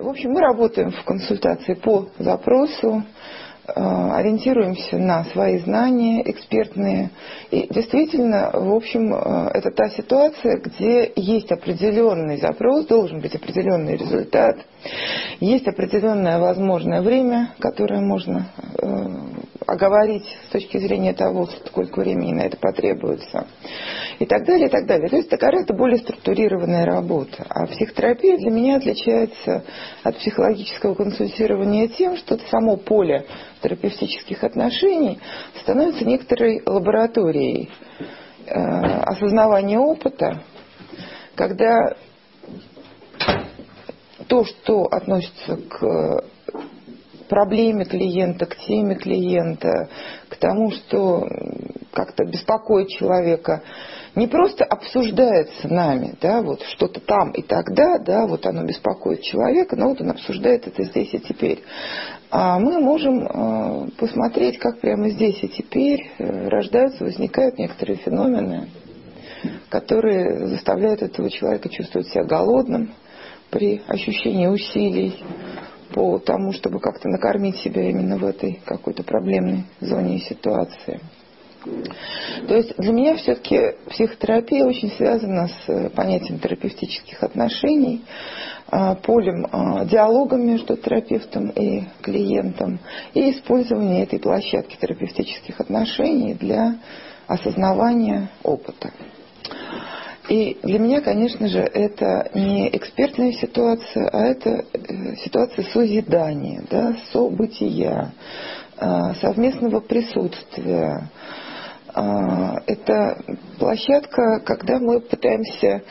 В общем, мы работаем в консультации по запросу, ориентируемся на свои знания экспертные. И действительно, в общем, это та ситуация, где есть определенный запрос, должен быть определенный результат, есть определенное возможное время, которое можно оговорить с точки зрения того, сколько времени на это потребуется, и так далее, и так далее. То есть это гораздо более структурированная работа. А психотерапия для меня отличается от психологического консультирования тем, что само поле терапевтических отношений становится некоторой лабораторией осознавания опыта, когда то, что относится к проблеме клиента, к теме клиента, к тому, что как-то беспокоит человека, не просто обсуждается нами, да, вот что-то там и тогда, да, вот оно беспокоит человека, но вот он обсуждает это здесь и теперь. А мы можем посмотреть, как прямо здесь и теперь рождаются, возникают некоторые феномены, которые заставляют этого человека чувствовать себя голодным при ощущении усилий по тому, чтобы как-то накормить себя именно в этой какой-то проблемной зоне и ситуации. То есть для меня все-таки психотерапия очень связана с понятием терапевтических отношений, полем диалога между терапевтом и клиентом и использование этой площадки терапевтических отношений для осознавания опыта. И для меня, конечно же, это не экспертная ситуация, а это ситуация созидания, да, события, совместного присутствия. Это площадка, когда мы пытаемся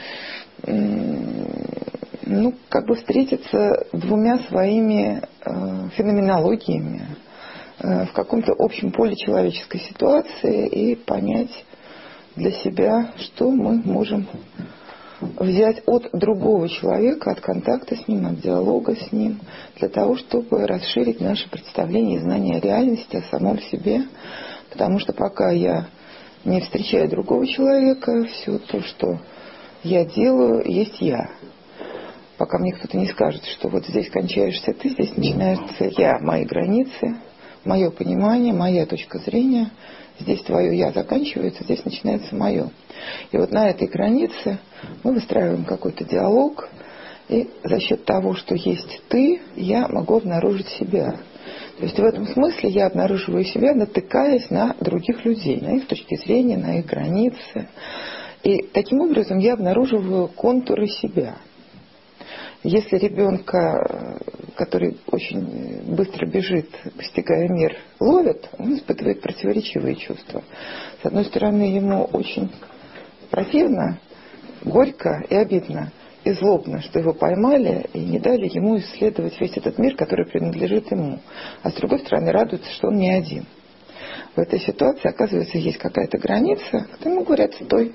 встретиться двумя своими феноменологиями в каком-то общем поле человеческой ситуации и понять для себя, что мы можем взять от другого человека, от контакта с ним, от диалога с ним, для того, чтобы расширить наше представление и знание о реальности, о самом себе. Потому что пока я не встречаю другого человека, все то, что я делаю, есть я. Пока мне кто-то не скажет, что вот здесь кончаешься ты, здесь начинается я, мои границы, мое понимание, моя точка зрения. Здесь твое «я» заканчивается, здесь начинается мое. И вот на этой границе мы выстраиваем какой-то диалог, и за счет того, что есть ты, я могу обнаружить себя. То есть в этом смысле я обнаруживаю себя, натыкаясь на других людей, на их точки зрения, на их границы. И таким образом я обнаруживаю контуры себя. Если ребенка, который очень быстро бежит, постигая мир, ловят, он испытывает противоречивые чувства. С одной стороны, ему очень противно, горько и обидно, и злобно, что его поймали и не дали ему исследовать весь этот мир, который принадлежит ему. А с другой стороны, радуется, что он не один. В этой ситуации, оказывается, есть какая-то граница, когда ему говорят «стой».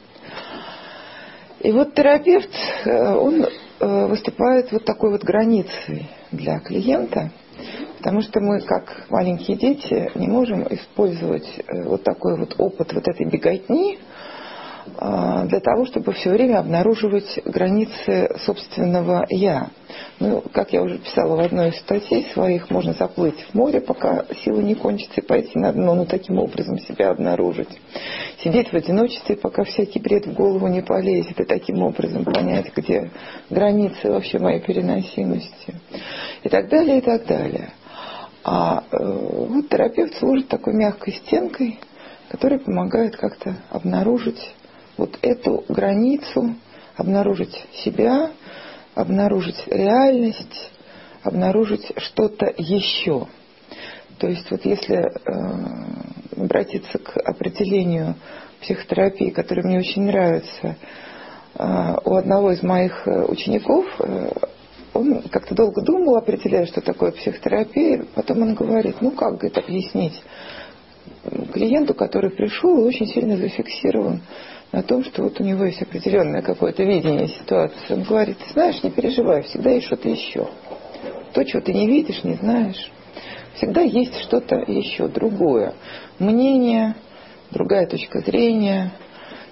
И вот терапевт, он выступает вот такой вот границей для клиента, потому что мы, как маленькие дети, не можем использовать вот такой вот опыт вот этой беготни для того, чтобы все время обнаруживать границы собственного «я». Ну, как я уже писала в одной из статей своих, можно заплыть в море, пока силы не кончатся, и пойти на дно, но таким образом себя обнаружить. Сидеть в одиночестве, пока всякий бред в голову не полезет, и таким образом понять, где границы вообще моей переносимости. И так далее, и так далее. А вот терапевт служит такой мягкой стенкой, которая помогает как-то обнаружить вот эту границу, обнаружить себя, обнаружить реальность, обнаружить что-то еще. То есть вот если обратиться к определению психотерапии, которое мне очень нравится, у одного из моих учеников, он как-то долго думал, определяя, что такое психотерапия, потом он говорит, ну как это объяснить клиенту, который пришел и очень сильно зафиксирован на том, что вот у него есть определенное какое-то видение ситуации. Он говорит, ты знаешь, не переживай, всегда есть что-то еще. То, чего ты не видишь, не знаешь. Всегда есть что-то еще, другое. Мнение, другая точка зрения,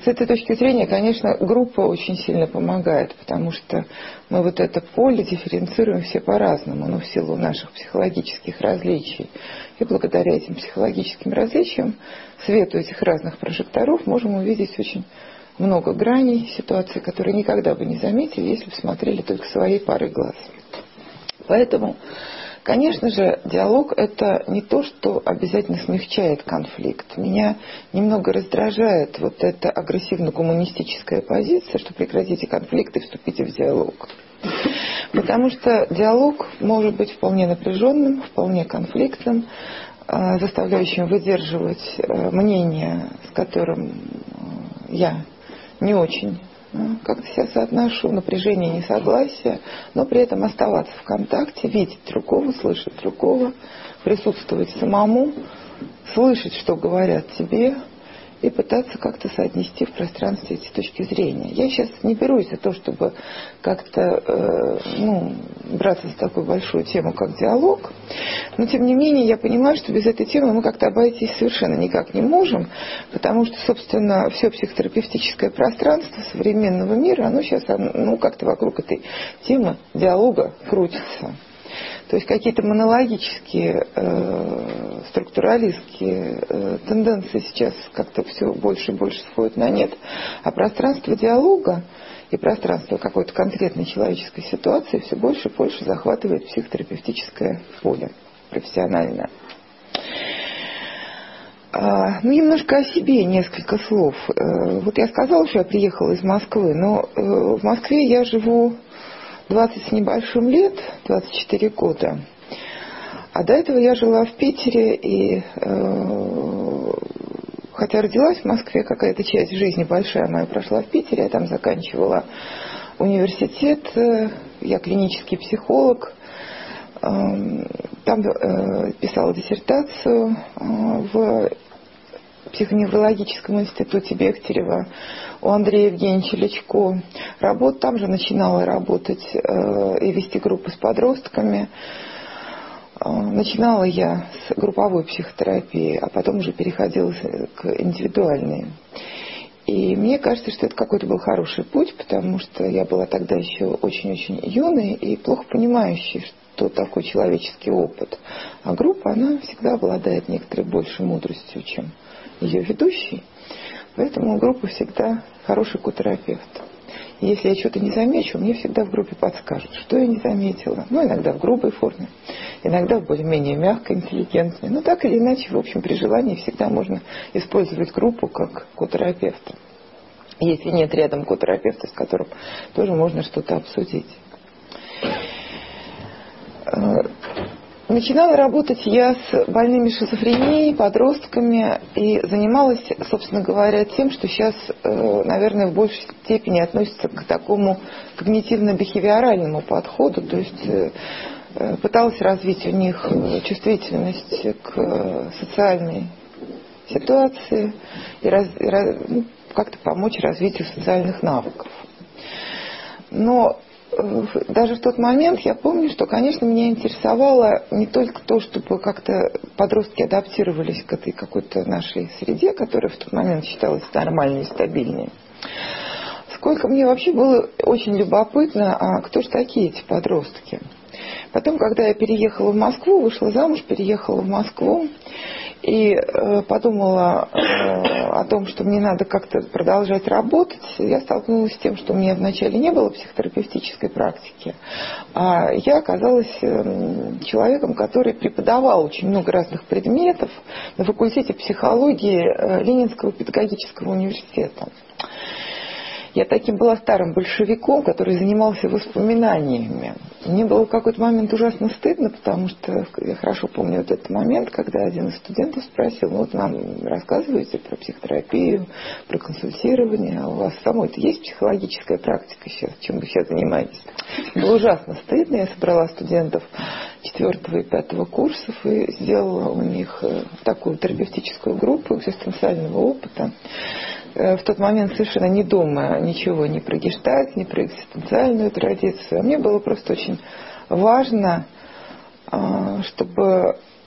С этой точки зрения, конечно, группа очень сильно помогает, потому что мы вот это поле дифференцируем все по-разному, но в силу наших психологических различий. И благодаря этим психологическим различиям, свету этих разных прожекторов, можем увидеть очень много граней ситуации, которые никогда бы не заметили, если бы смотрели только своей парой глаз. Поэтому, конечно же, диалог – это не то, что обязательно смягчает конфликт. Меня немного раздражает вот эта агрессивно-коммунистическая позиция, что прекратите конфликт и вступите в диалог. Потому что диалог может быть вполне напряженным, вполне конфликтным, заставляющим выдерживать мнение, с которым я не очень как-то себя соотношу, напряжение, несогласие, но при этом оставаться в контакте, видеть другого, слышать другого, присутствовать самому, слышать, что говорят тебе, и пытаться как-то соотнести в пространстве эти точки зрения. Я сейчас не берусь за то, чтобы как-то браться за такую большую тему, как диалог, но тем не менее я понимаю, что без этой темы мы как-то обойтись совершенно никак не можем, потому что, собственно, все психотерапевтическое пространство современного мира, оно сейчас как-то вокруг этой темы диалога крутится. То есть какие-то монологические, структуралистские тенденции сейчас как-то все больше и больше сходят на нет. А пространство диалога и пространство какой-то конкретной человеческой ситуации все больше и больше захватывает психотерапевтическое поле профессиональное. Немножко о себе несколько слов. Вот я сказала, что я приехала из Москвы, но в Москве я живу 20 с небольшим лет, 24 года. А до этого я жила в Питере, и хотя родилась в Москве, какая-то часть жизни большая моя прошла в Питере, я там заканчивала университет, я клинический психолог, там писала диссертацию в психоневрологическом институте Бехтерева у Андрея Евгеньевича Личко. Там же начинала работать и вести группы с подростками. Начинала я с групповой психотерапии, а потом уже переходила к индивидуальной. И мне кажется, что это какой-то был хороший путь, потому что я была тогда еще очень-очень юной и плохо понимающей, что такое человеческий опыт. А группа, она всегда обладает некоторой большей мудростью, чем ее ведущий. Поэтому группа всегда хороший котерапевт. И если я что-то не замечу, мне всегда в группе подскажут, что я не заметила. Иногда в грубой форме, иногда в более-менее мягкой, интеллигентной. Но так или иначе, в общем, при желании всегда можно использовать группу как котерапевта. Если нет рядом котерапевта, с которым тоже можно что-то обсудить. Начинала работать я с больными шизофренией, подростками, и занималась, собственно говоря, тем, что сейчас, наверное, в большей степени относится к такому когнитивно-бихевиоральному подходу, то есть пыталась развить у них чувствительность к социальной ситуации и как-то помочь развитию социальных навыков. Но даже в тот момент я помню, что, конечно, меня интересовало не только то, чтобы как-то подростки адаптировались к этой какой-то нашей среде, которая в тот момент считалась нормальной и стабильной, сколько мне вообще было очень любопытно, а кто же такие эти подростки. Потом, когда я переехала в Москву, вышла замуж, переехала в Москву и подумала о том, что мне надо как-то продолжать работать, я столкнулась с тем, что у меня вначале не было психотерапевтической практики, а я оказалась человеком, который преподавал очень много разных предметов на факультете психологии Ленинского педагогического университета. Я таким была старым большевиком, который занимался воспоминаниями. Мне было в какой-то момент ужасно стыдно, потому что я хорошо помню вот этот момент, когда один из студентов спросил: нам рассказываете про психотерапию, про консультирование, а у вас самой-то есть психологическая практика сейчас, чем вы сейчас занимаетесь? Было ужасно стыдно. Я собрала студентов 4 и 5 курсов и сделала у них такую терапевтическую группу экзистенциального опыта. В тот момент совершенно не думая ничего ни про гештальт, ни про экзистенциальную традицию. Мне было просто очень важно, чтобы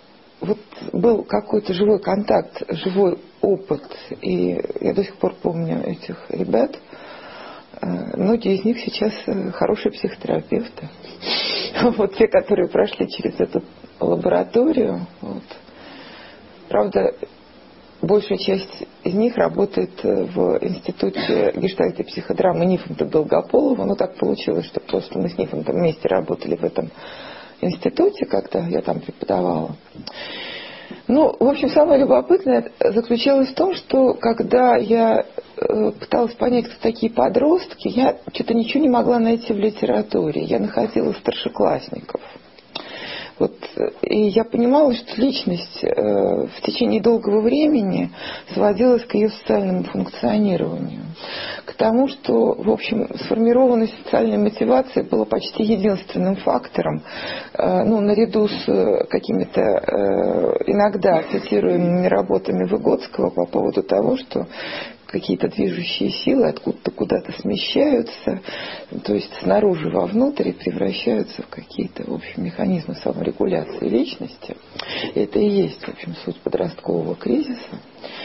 вот был какой-то живой контакт, живой опыт, и я до сих пор помню этих ребят. Многие из них сейчас хорошие психотерапевты. Вот те, которые прошли через эту лабораторию. Вот. Правда, большая часть из них работает в институте гештальт и психодрамы Нифонта Долгополова. Но так получилось, что просто мы с Нифонтом вместе работали в этом институте, когда я там преподавала. Ну, в общем, самое любопытное заключалось в том, что когда я пыталась понять, кто такие подростки, я что-то ничего не могла найти в литературе. Я находила старшеклассников. Вот, и я понимала, что личность в течение долгого времени сводилась к ее социальному функционированию. К тому, что, в общем, сформированность социальной мотивации была почти единственным фактором, ну, наряду с какими-то иногда цитируемыми работами Выгодского по поводу того, что какие-то движущие силы откуда-то куда-то смещаются, то есть снаружи вовнутрь, и превращаются в какие-то, в общем, механизмы саморегуляции личности. И это и есть, в общем, суть подросткового кризиса.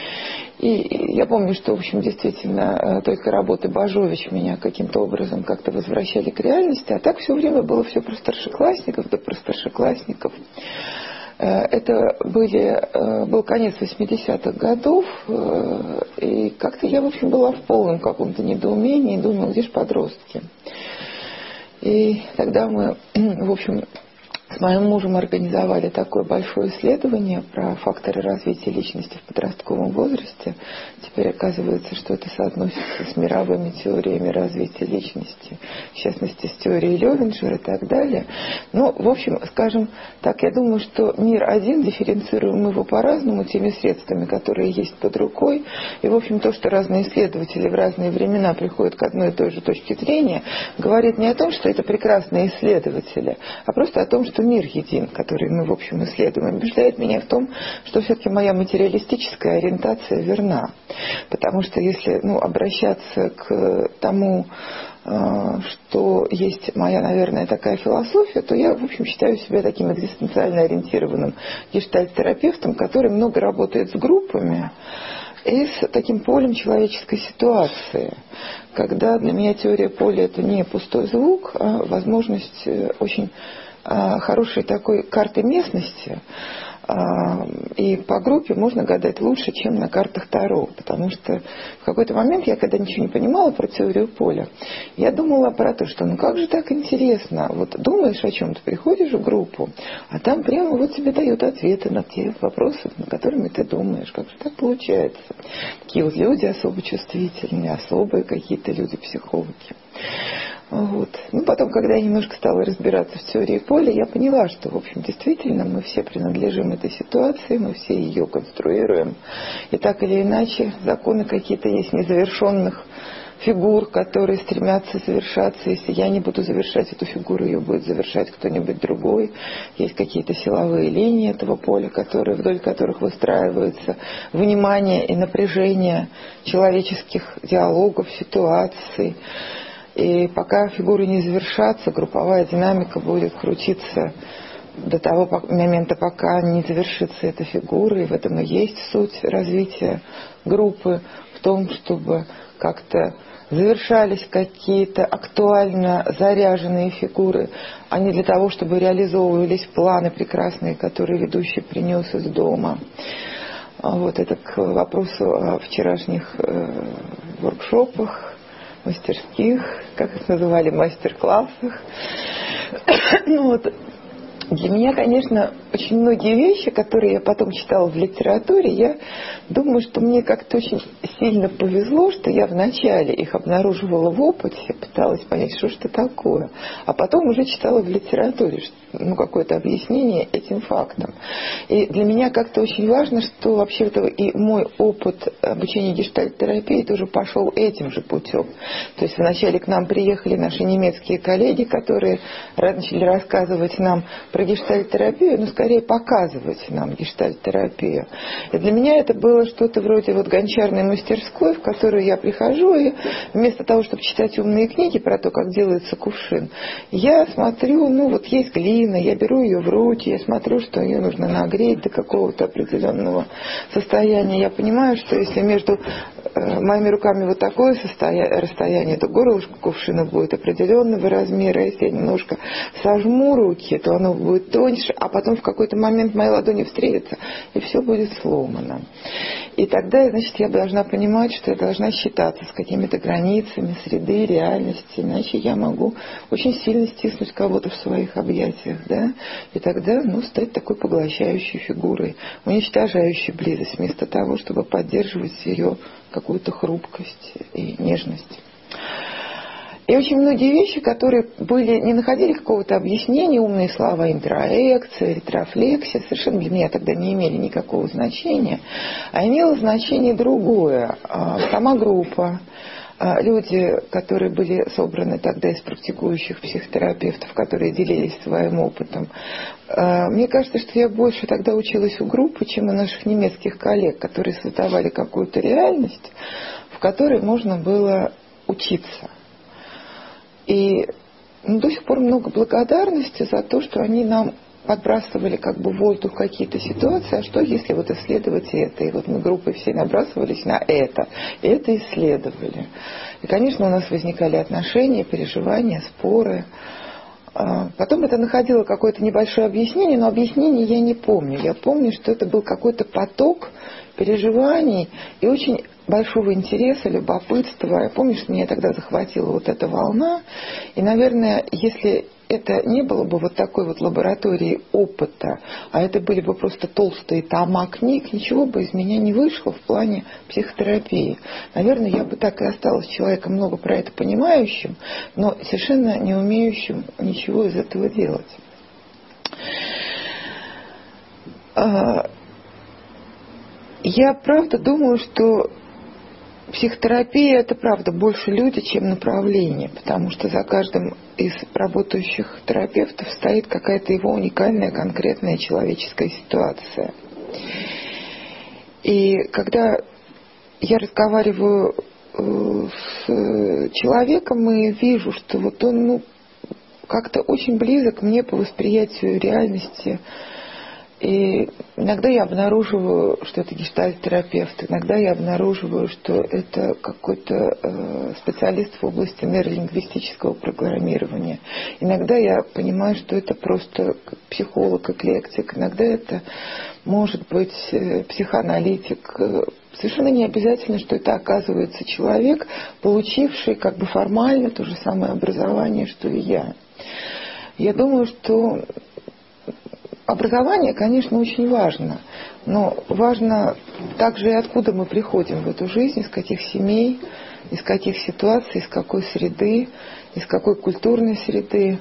И я помню, что, в общем, действительно, только работы Бажович меня каким-то образом как-то возвращали к реальности, а так все время было все про старшеклассников, да про старшеклассников. Это был конец 80-х годов, и как-то я, в общем, была в полном каком-то недоумении, думала, где же подростки. И тогда мы, в общем, с моим мужем организовали такое большое исследование про факторы развития личности в подростковом возрасте. Теперь оказывается, что это соотносится с мировыми теориями развития личности, в частности, с теорией Левинджера и так далее. Но, в общем, скажем так, я думаю, что мир один, дифференцируем его по-разному теми средствами, которые есть под рукой. И, в общем, то, что разные исследователи в разные времена приходят к одной и той же точке зрения, говорит не о том, что это прекрасные исследователи, а просто о том, что мир един, который мы, в общем, исследуем, убеждает меня в том, что все-таки моя материалистическая ориентация верна. Потому что если обращаться к тому, что есть моя, наверное, такая философия, то я, в общем, считаю себя таким экзистенциально ориентированным гештальт-терапевтом, который много работает с группами и с таким полем человеческой ситуации, когда для меня теория поля – это не пустой звук, а возможность очень хорошей такой карты местности, и по группе можно гадать лучше, чем на картах Таро, потому что в какой-то момент я, когда ничего не понимала про теорию поля, я думала про то, что как же так интересно, вот думаешь о чем-то, приходишь в группу, а там прямо вот тебе дают ответы на те вопросы, над которыми ты думаешь, как же так получается. Такие вот люди особо чувствительные, особые какие-то люди-психологи. Вот. Потом, когда я немножко стала разбираться в теории поля, я поняла, что, в общем, действительно мы все принадлежим этой ситуации, мы все ее конструируем. И так или иначе, законы какие-то есть незавершенных фигур, которые стремятся завершаться. Если я не буду завершать эту фигуру, ее будет завершать кто-нибудь другой. Есть какие-то силовые линии этого поля, вдоль которых выстраивается внимание и напряжение человеческих диалогов, ситуаций. И пока фигуры не завершатся, групповая динамика будет крутиться до того момента, пока не завершится эта фигура. И в этом и есть суть развития группы, в том, чтобы как-то завершались какие-то актуально заряженные фигуры, а не для того, чтобы реализовывались планы прекрасные, которые ведущий принес из дома. Вот это к вопросу о вчерашних воркшопах, мастерских, как их называли, мастер-классах. Для меня, конечно, очень многие вещи, которые я потом читала в литературе, я думаю, что мне как-то очень сильно повезло, что я вначале их обнаруживала в опыте, пыталась понять, что же это такое, а потом уже читала в литературе какое-то объяснение этим фактам. И для меня как-то очень важно, что вообще-то и мой опыт обучения гештальт-терапии тоже пошел этим же путем. То есть вначале к нам приехали наши немецкие коллеги, которые начали рассказывать нам про гештальт-терапию, скорее показывать нам гештальт-терапию. И для меня это было что-то вроде вот гончарной мастерской, в которую я прихожу, и вместо того, чтобы читать умные книги про то, как делается кувшин, я смотрю, ну вот есть глина, я беру ее в руки, я смотрю, что ее нужно нагреть до какого-то определенного состояния. Я понимаю, что если между моими руками вот такое расстояние, то горлышко кувшина будет определенного размера. Если я немножко сожму руки, то оно будет тоньше, а потом в какой-то момент мои ладони встретятся, и все будет сломано. И тогда, значит, я должна понимать, что я должна считаться с какими-то границами среды, реальности, иначе я могу очень сильно стиснуть кого-то в своих объятиях, да, и тогда, ну, стать такой поглощающей фигурой, уничтожающей близость, вместо того, чтобы поддерживать ее какую-то хрупкость и нежность. И очень многие вещи, которые не находили какого-то объяснения, умные слова, интроекция, ретрофлексия, совершенно для меня тогда не имели никакого значения, а имело значение другое. Сама группа, люди, которые были собраны тогда из практикующих психотерапевтов, которые делились своим опытом. Мне кажется, что я больше тогда училась у группы, чем у наших немецких коллег, которые создавали какую-то реальность, в которой можно было учиться. И до сих пор много благодарности за то, что они нам подбрасывали как бы в воздух какие-то ситуации, а что если вот исследовать это? И вот мы группой все набрасывались на это, и это исследовали. И, конечно, у нас возникали отношения, переживания, споры. Потом это находило какое-то небольшое объяснение, но объяснение я не помню. Я помню, что это был какой-то поток переживаний и очень большого интереса, любопытства. Я помню, что меня тогда захватила вот эта волна. И, наверное, если это не было бы вот такой вот лаборатории опыта, а это были бы просто толстые тома книг, ничего бы из меня не вышло в плане психотерапии. Наверное, я бы так и осталась человеком много про это понимающим, но совершенно не умеющим ничего из этого делать. Я правда думаю, что психотерапия – это, правда, больше люди, чем направление, потому что за каждым из работающих терапевтов стоит какая-то его уникальная, конкретная человеческая ситуация. И когда я разговариваю с человеком и вижу, что вот он как-то очень близок мне по восприятию реальности, и иногда я обнаруживаю, что это гештальт-терапевт, иногда я обнаруживаю, что это какой-то специалист в области нейролингвистического программирования. Иногда я понимаю, что это просто психолог, эклектик, иногда это может быть психоаналитик. Совершенно не обязательно, что это оказывается человек, получивший как бы формально то же самое образование, что и я. Я думаю, что образование, конечно, очень важно, но важно также и откуда мы приходим в эту жизнь, из каких семей, из каких ситуаций, из какой среды, из какой культурной среды,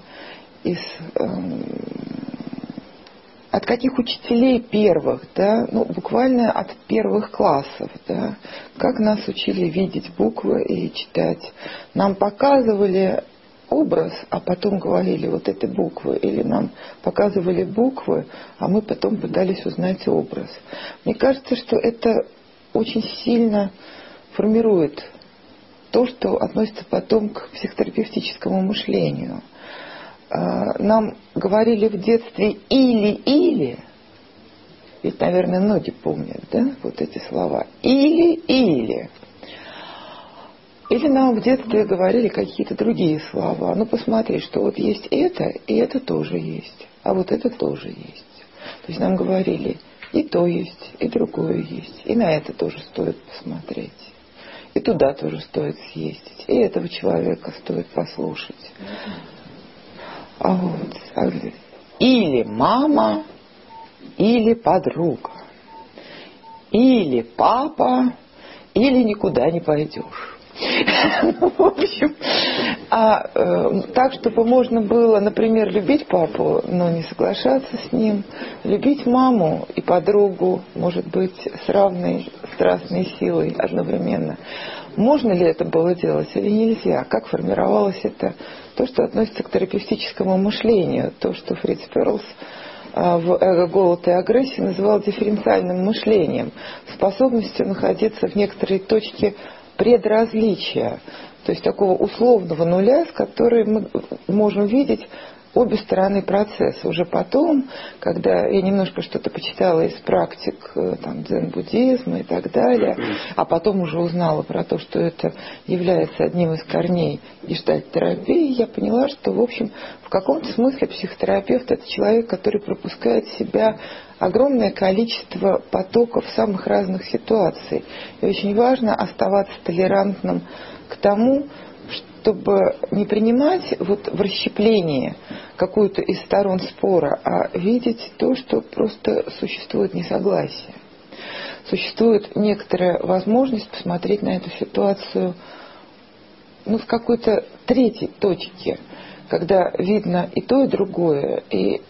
от каких учителей первых, да, буквально от первых классов, да, как нас учили видеть буквы и читать. Нам показывали образ, а потом говорили вот эти буквы, или нам показывали буквы, а мы потом пытались узнать образ. Мне кажется, что это очень сильно формирует то, что относится потом к психотерапевтическому мышлению. Нам говорили в детстве или, ведь, наверное, многие помнят, да, вот эти слова, или. Или нам в детстве говорили какие-то другие слова. Ну, посмотри, что вот есть это, и это тоже есть. А вот это тоже есть. То есть нам говорили, и то есть, и другое есть. И на это тоже стоит посмотреть. И туда тоже стоит съездить. И этого человека стоит послушать. Или мама, или подруга. Или папа, или никуда не пойдешь. В общем, так, чтобы можно было, например, любить папу, но не соглашаться с ним, любить маму и подругу, может быть, с равной страстной силой одновременно. Можно ли это было делать или нельзя? Как формировалось это? То, что относится к терапевтическому мышлению, то, что Фриц Перлс в «Эго, голод и агрессия» называл дифференциальным мышлением, способностью находиться в некоторой точке предразличия, то есть такого условного нуля, с которой мы можем видеть обе стороны процесса. Уже потом, когда я немножко что-то почитала из практик там, дзен-буддизма и так далее, а потом уже узнала про то, что это является одним из корней гештальт-терапии, я поняла, что, в общем, в каком-то смысле психотерапевт – это человек, который пропускает в себя огромное количество потоков самых разных ситуаций. И очень важно оставаться толерантным к тому, чтобы не принимать вот в расщеплении какую-то из сторон спора, а видеть то, что просто существует несогласие. Существует некоторая возможность посмотреть на эту ситуацию с какой-то третьей точки, когда видно и то, и другое. И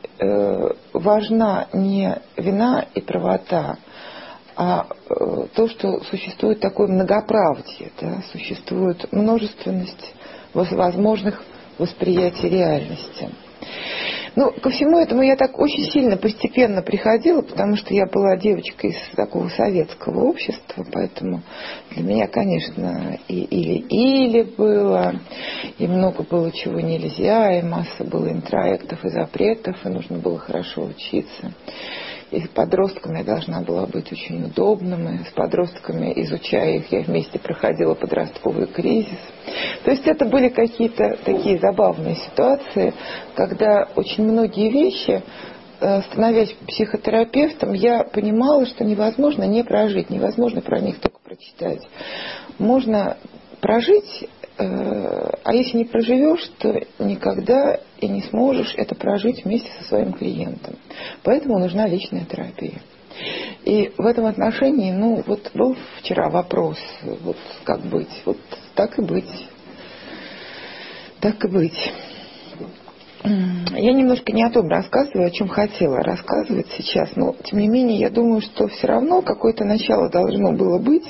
важна не вина и правота, а то, что существует такое многоправдие, да, существует множественность возможных восприятий реальности. Ко всему этому я так очень сильно постепенно приходила, потому что я была девочкой из такого советского общества, поэтому для меня, конечно, и или было, и много было чего нельзя, и масса было интроектов и запретов, и нужно было хорошо учиться. И с подростками я должна была быть очень удобным, и с подростками, изучая их, я вместе проходила подростковый кризис. То есть это были какие-то такие забавные ситуации, когда очень многие вещи, становясь психотерапевтом, я понимала, что невозможно не прожить, невозможно про них только прочитать. Можно прожить, а если не проживешь, то никогда и не сможешь это прожить вместе со своим клиентом. Поэтому нужна личная терапия. И в этом отношении, был вчера вопрос, как быть, так и быть. Так и быть. Я немножко не о том рассказываю, о чем хотела рассказывать сейчас, но тем не менее я думаю, что все равно какое-то начало должно было быть.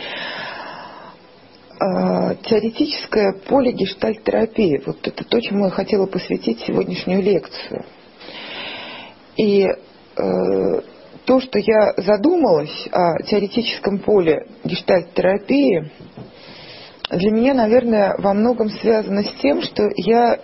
Теоретическое поле гештальт-терапии. Это то, чему я хотела посвятить сегодняшнюю лекцию. И то, что я задумалась о теоретическом поле гештальт-терапии, для меня, наверное, во многом связано с тем, что я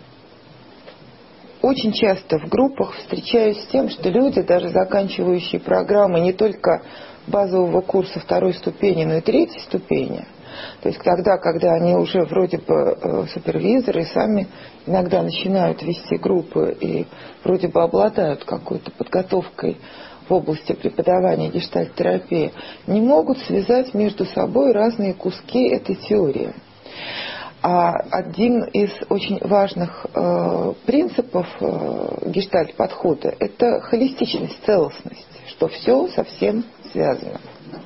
очень часто в группах встречаюсь с тем, что люди, даже заканчивающие программы не только базового курса второй ступени, но и третьей ступени, то есть тогда, когда они уже вроде бы супервизоры и сами иногда начинают вести группы и вроде бы обладают какой-то подготовкой в области преподавания гештальт-терапии, не могут связать между собой разные куски этой теории. А один из очень важных принципов гештальт-подхода – это холистичность, целостность, что все совсем связано.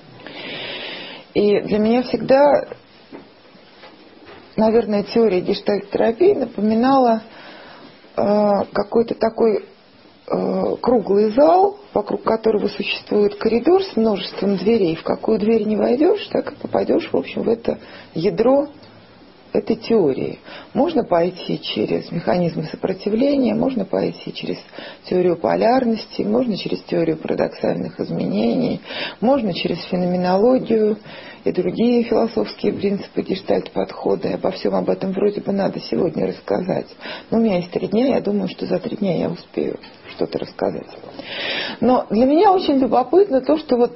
И для меня всегда, наверное, теория гештальт-терапии напоминала какой-то такой круглый зал, вокруг которого существует коридор с множеством дверей. В какую дверь не войдешь, так и попадешь, в общем, в это ядро этой теории. Можно пойти через механизмы сопротивления, можно пойти через теорию полярности, можно через теорию парадоксальных изменений, можно через феноменологию и другие философские принципы гештальт-подхода. И обо всем об этом вроде бы надо сегодня рассказать. Но у меня есть 3 дня, я думаю, что за 3 дня я успею что-то рассказать. Но для меня очень любопытно то, что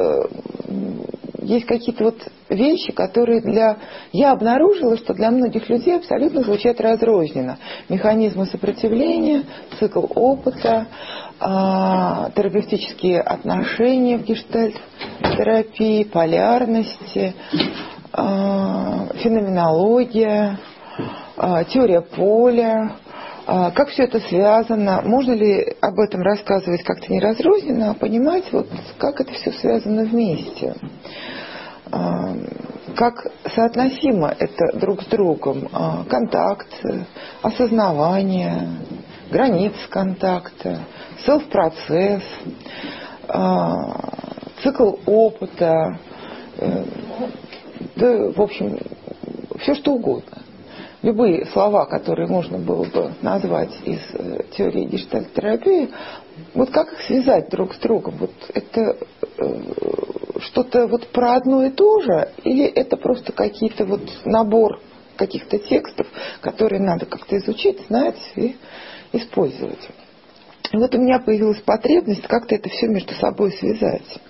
есть какие-то вещи, которые я обнаружила, что для многих людей абсолютно звучат разрозненно. Механизмы сопротивления, цикл опыта, терапевтические отношения в гештальт-терапии, полярности, феноменология, теория поля. Как все это связано? Можно ли об этом рассказывать как-то не разрозненно, а понимать, как это все связано вместе? Как соотносимо это друг с другом? Контакт, осознавание, границы контакта, селф-процесс, цикл опыта, да, в общем, все что угодно. любые слова, которые можно было бы назвать из теории гештальт-терапии, вот как их связать друг с другом? Вот это что-то вот про одно и то же, или это просто какие-то вот набор каких-то текстов, которые надо как-то изучить, знать и использовать? И вот у меня появилась потребность как-то это все между собой связать.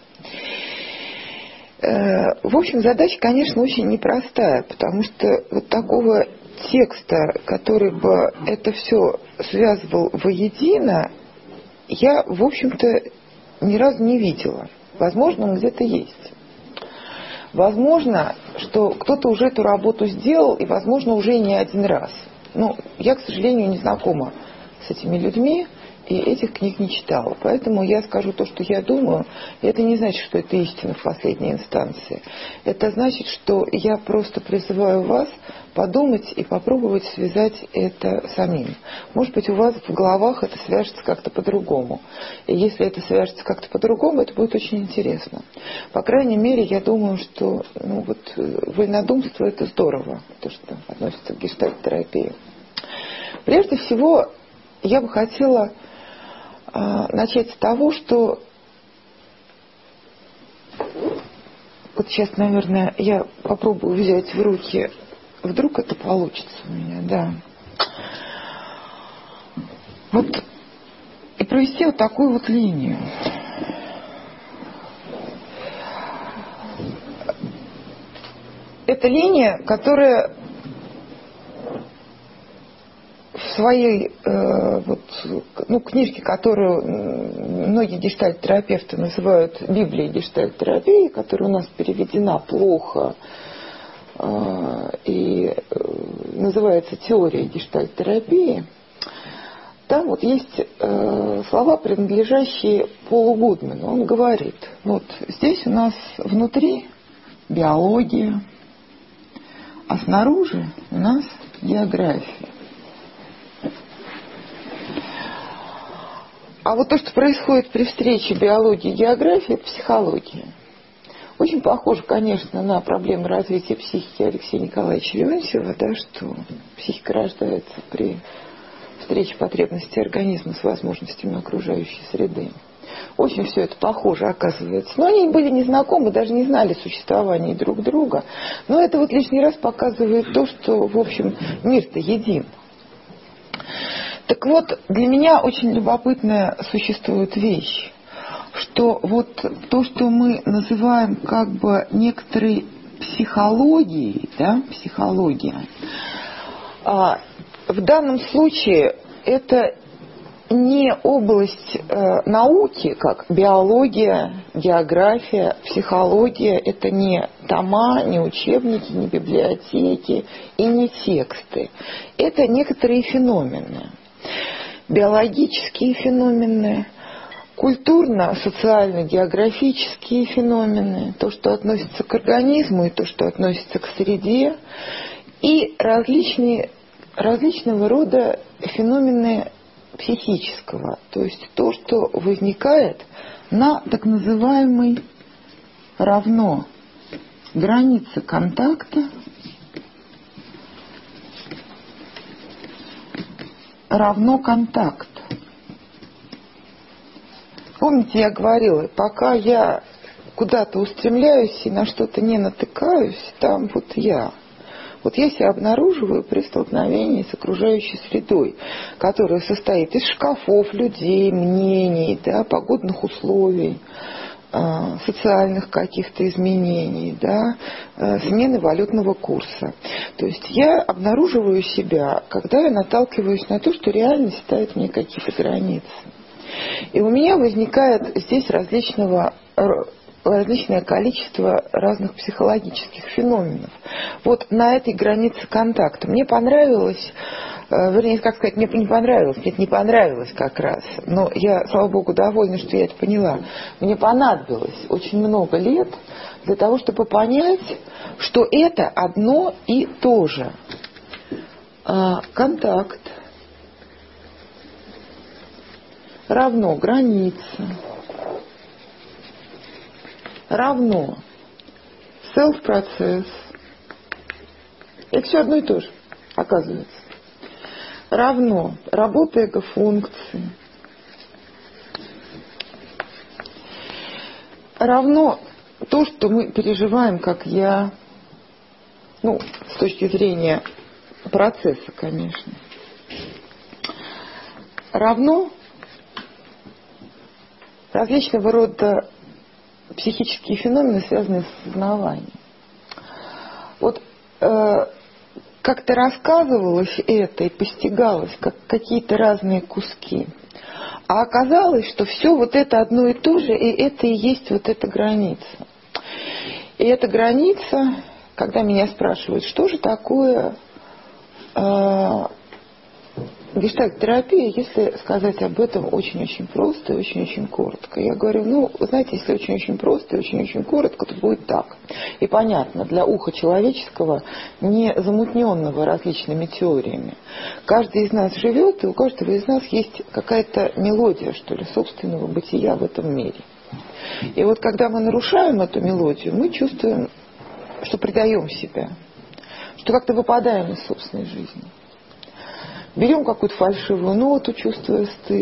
В общем, задача, конечно, очень непростая, потому что вот такого текста, который бы это все связывал воедино, я, в общем-то, ни разу не видела. Возможно, он где-то есть. Возможно, что кто-то уже эту работу сделал, и, возможно, уже и не один раз. Но я, к сожалению, не знакома с этими людьми, и этих книг не читала. Поэтому я скажу то, что я думаю, и это не значит, что это истина в последней инстанции. Это значит, что я просто призываю вас подумать и попробовать связать это самим. Может быть, у вас в головах это свяжется как-то по-другому. И если это свяжется как-то по-другому, это будет очень интересно. По крайней мере, я думаю, что вольнодумство – это здорово, то, что относится к гештальт-терапии. Прежде всего, я бы хотела начать с того, что вот сейчас, наверное, я попробую взять в руки, вдруг это получится у меня, да. Вот и провести вот такую вот линию. Это линия, которая в своей книжке, которую многие гештальт-терапевты называют Библией гештальт-терапии, которая у нас переведена плохо и называется «Теория гештальт-терапии», там вот есть слова, принадлежащие Полу Гудману. Он говорит, вот здесь у нас внутри биология, а снаружи у нас география. А вот то, что происходит при встрече биологии и географии, это психология. Очень похоже, конечно, на проблемы развития психики Алексея Николаевича Леонтьева, да, что психика рождается при встрече потребностей организма с возможностями окружающей среды. Очень все это похоже оказывается. Но они были незнакомы, даже не знали существования друг друга. Но это вот лишний раз показывает то, что, в общем, мир-то един. Так вот, для меня очень любопытная существует вещь, что вот то, что мы называем как бы некоторой психологией, да, психология, в данном случае это не область науки, как биология, география, психология, это не тома, не учебники, не библиотеки и не тексты. Это некоторые феномены. Биологические феномены, культурно-социально-географические феномены, то, что относится к организму и то, что относится к среде, и различного рода феномены психического, то есть то, что возникает на так называемой равно границе контакта, равно контакт. Помните, я говорила, пока я куда-то устремляюсь и на что-то не натыкаюсь, там вот я. Вот я себя обнаруживаю при столкновении с окружающей средой, которая состоит из шкафов, людей, мнений, да, погодных условий, социальных каких-то изменений, да, смены валютного курса. То есть я обнаруживаю себя, когда я наталкиваюсь на то, что реальность ставит мне какие-то границы. И у меня возникает здесь различное количество разных психологических феноменов. Вот на этой границе контакта. Мне понравилось, вернее, как сказать, мне не понравилось, нет, не понравилось как раз, но я, слава богу, довольна, что я это поняла. Мне понадобилось очень много лет для того, чтобы понять, что это одно и то же. Контакт равно граница, равно self-процесс. Это все одно и то же. оказывается, равно работа эго-функции, равно то, что мы переживаем как я, с точки зрения процесса, конечно, равно различного рода психические феномены, связанные с сознаванием. Вот как-то рассказывалось это и постигалось как какие-то разные куски. А оказалось, что все вот это одно и то же, и это и есть вот эта граница. И эта граница, когда меня спрашивают, что же такое гештальт-терапия, если сказать об этом очень-очень просто и очень-очень коротко. Я говорю, вы знаете, если очень-очень просто и очень-очень коротко, то будет так. И понятно, для уха человеческого, не замутненного различными теориями. Каждый из нас живет, и у каждого из нас есть какая-то мелодия, что ли, собственного бытия в этом мире. И вот когда мы нарушаем эту мелодию, мы чувствуем, что предаем себя, что как-то выпадаем из собственной жизни. Берем какую-то фальшивую ноту, чувствуя стыд.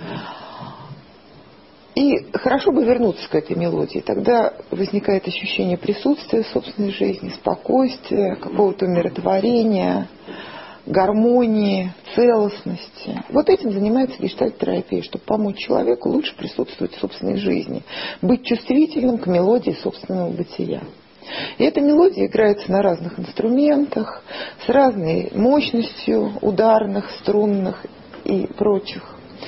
И хорошо бы вернуться к этой мелодии. Тогда возникает ощущение присутствия в собственной жизни, спокойствия, какого-то умиротворения, гармонии, целостности. Вот этим занимается гештальт-терапия, чтобы помочь человеку лучше присутствовать в собственной жизни, быть чувствительным к мелодии собственного бытия. И эта мелодия играется на разных инструментах, с разной мощностью ударных, струнных и прочих.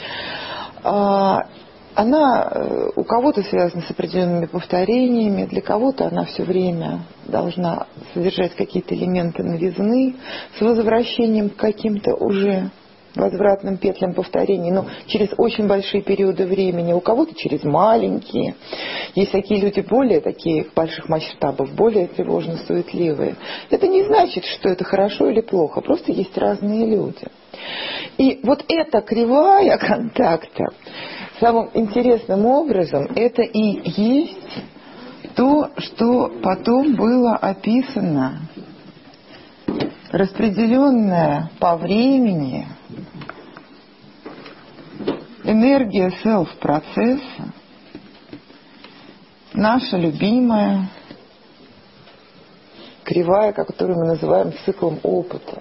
Она у кого-то связана с определенными повторениями, для кого-то она все время должна содержать какие-то элементы новизны с возвращением к каким-то уже возвратным петлям повторений, но через очень большие периоды времени, у кого-то через маленькие. Есть такие люди более такие больших масштабов, более тревожно-суетливые. Это не значит, что это хорошо или плохо, просто есть разные люди. И вот эта кривая контакта самым интересным образом это и есть то, что потом было описано, распределенное по времени энергия селф-процесса, наша любимая кривая, которую мы называем циклом опыта,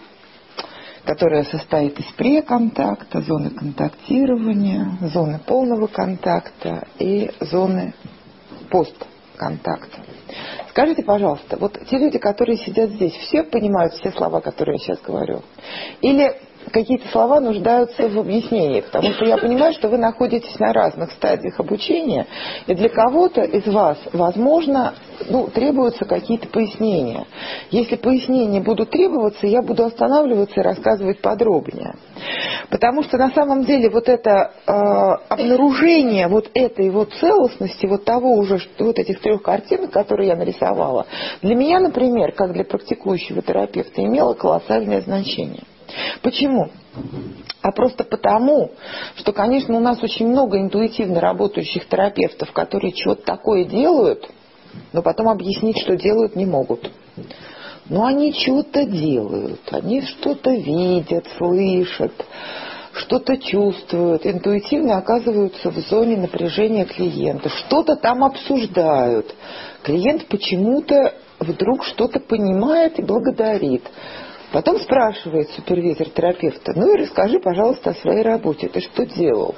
которая состоит из преконтакта, зоны контактирования, зоны полного контакта и зоны постконтакта. Скажите, пожалуйста, вот те люди, которые сидят здесь, все понимают все слова, которые я сейчас говорю? Или какие-то слова нуждаются в объяснении? Потому что я понимаю, что вы находитесь на разных стадиях обучения, и для кого-то из вас, возможно, требуются какие-то пояснения. Если пояснения будут требоваться, я буду останавливаться и рассказывать подробнее. Потому что на самом деле вот это обнаружение вот этой вот целостности, вот того уже, вот этих 3 картинок, которые я нарисовала, для меня, например, как для практикующего терапевта, имело колоссальное значение. Почему? А просто потому, что, конечно, у нас очень много интуитивно работающих терапевтов, которые что-то такое делают, но потом объяснить, что делают, не могут. Но они что-то делают, они что-то видят, слышат, что-то чувствуют, интуитивно оказываются в зоне напряжения клиента, что-то там обсуждают. Клиент почему-то вдруг что-то понимает и благодарит. Потом спрашивает супервизор терапевта: и расскажи, пожалуйста, о своей работе, ты что делал?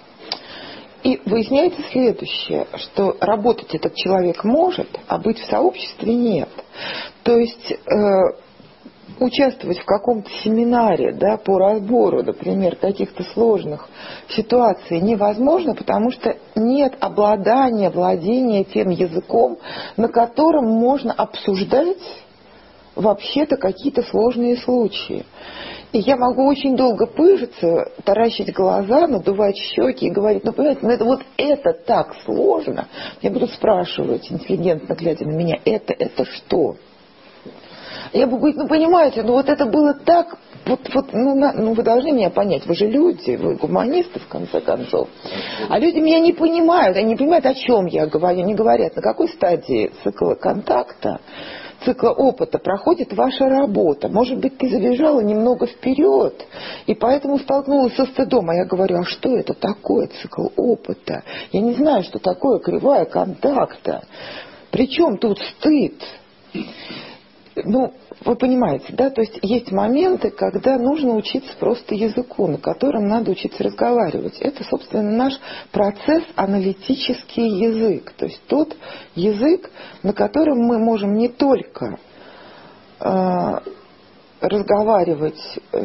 И выясняется следующее, что работать этот человек может, а быть в сообществе нет. То есть участвовать в каком-то семинаре, по разбору, например, каких-то сложных ситуаций невозможно, потому что нет владения тем языком, на котором можно обсуждать вообще-то какие-то сложные случаи. И я могу очень долго пыжиться, таращить глаза, надувать щеки и говорить: понимаете, это так сложно. Я буду спрашивать, интеллигентно глядя на меня: это что? Я буду говорить: понимаете, это было так, вы должны меня понять, вы же люди, вы гуманисты, в конце концов. А люди меня не понимают, они не понимают, о чем я говорю, не говорят, на какой стадии цикла контакта цикла опыта проходит ваша работа. Может быть, ты забежала немного вперед, и поэтому столкнулась со стыдом. А я говорю, а что это такое цикл опыта? Я не знаю, что такое кривая контакта. Причем тут стыд? Ну, вы понимаете, да? То есть есть моменты, когда нужно учиться просто языку, на котором надо учиться разговаривать. Это, собственно, наш процесс аналитический язык. То есть тот язык, на котором мы можем не только разговаривать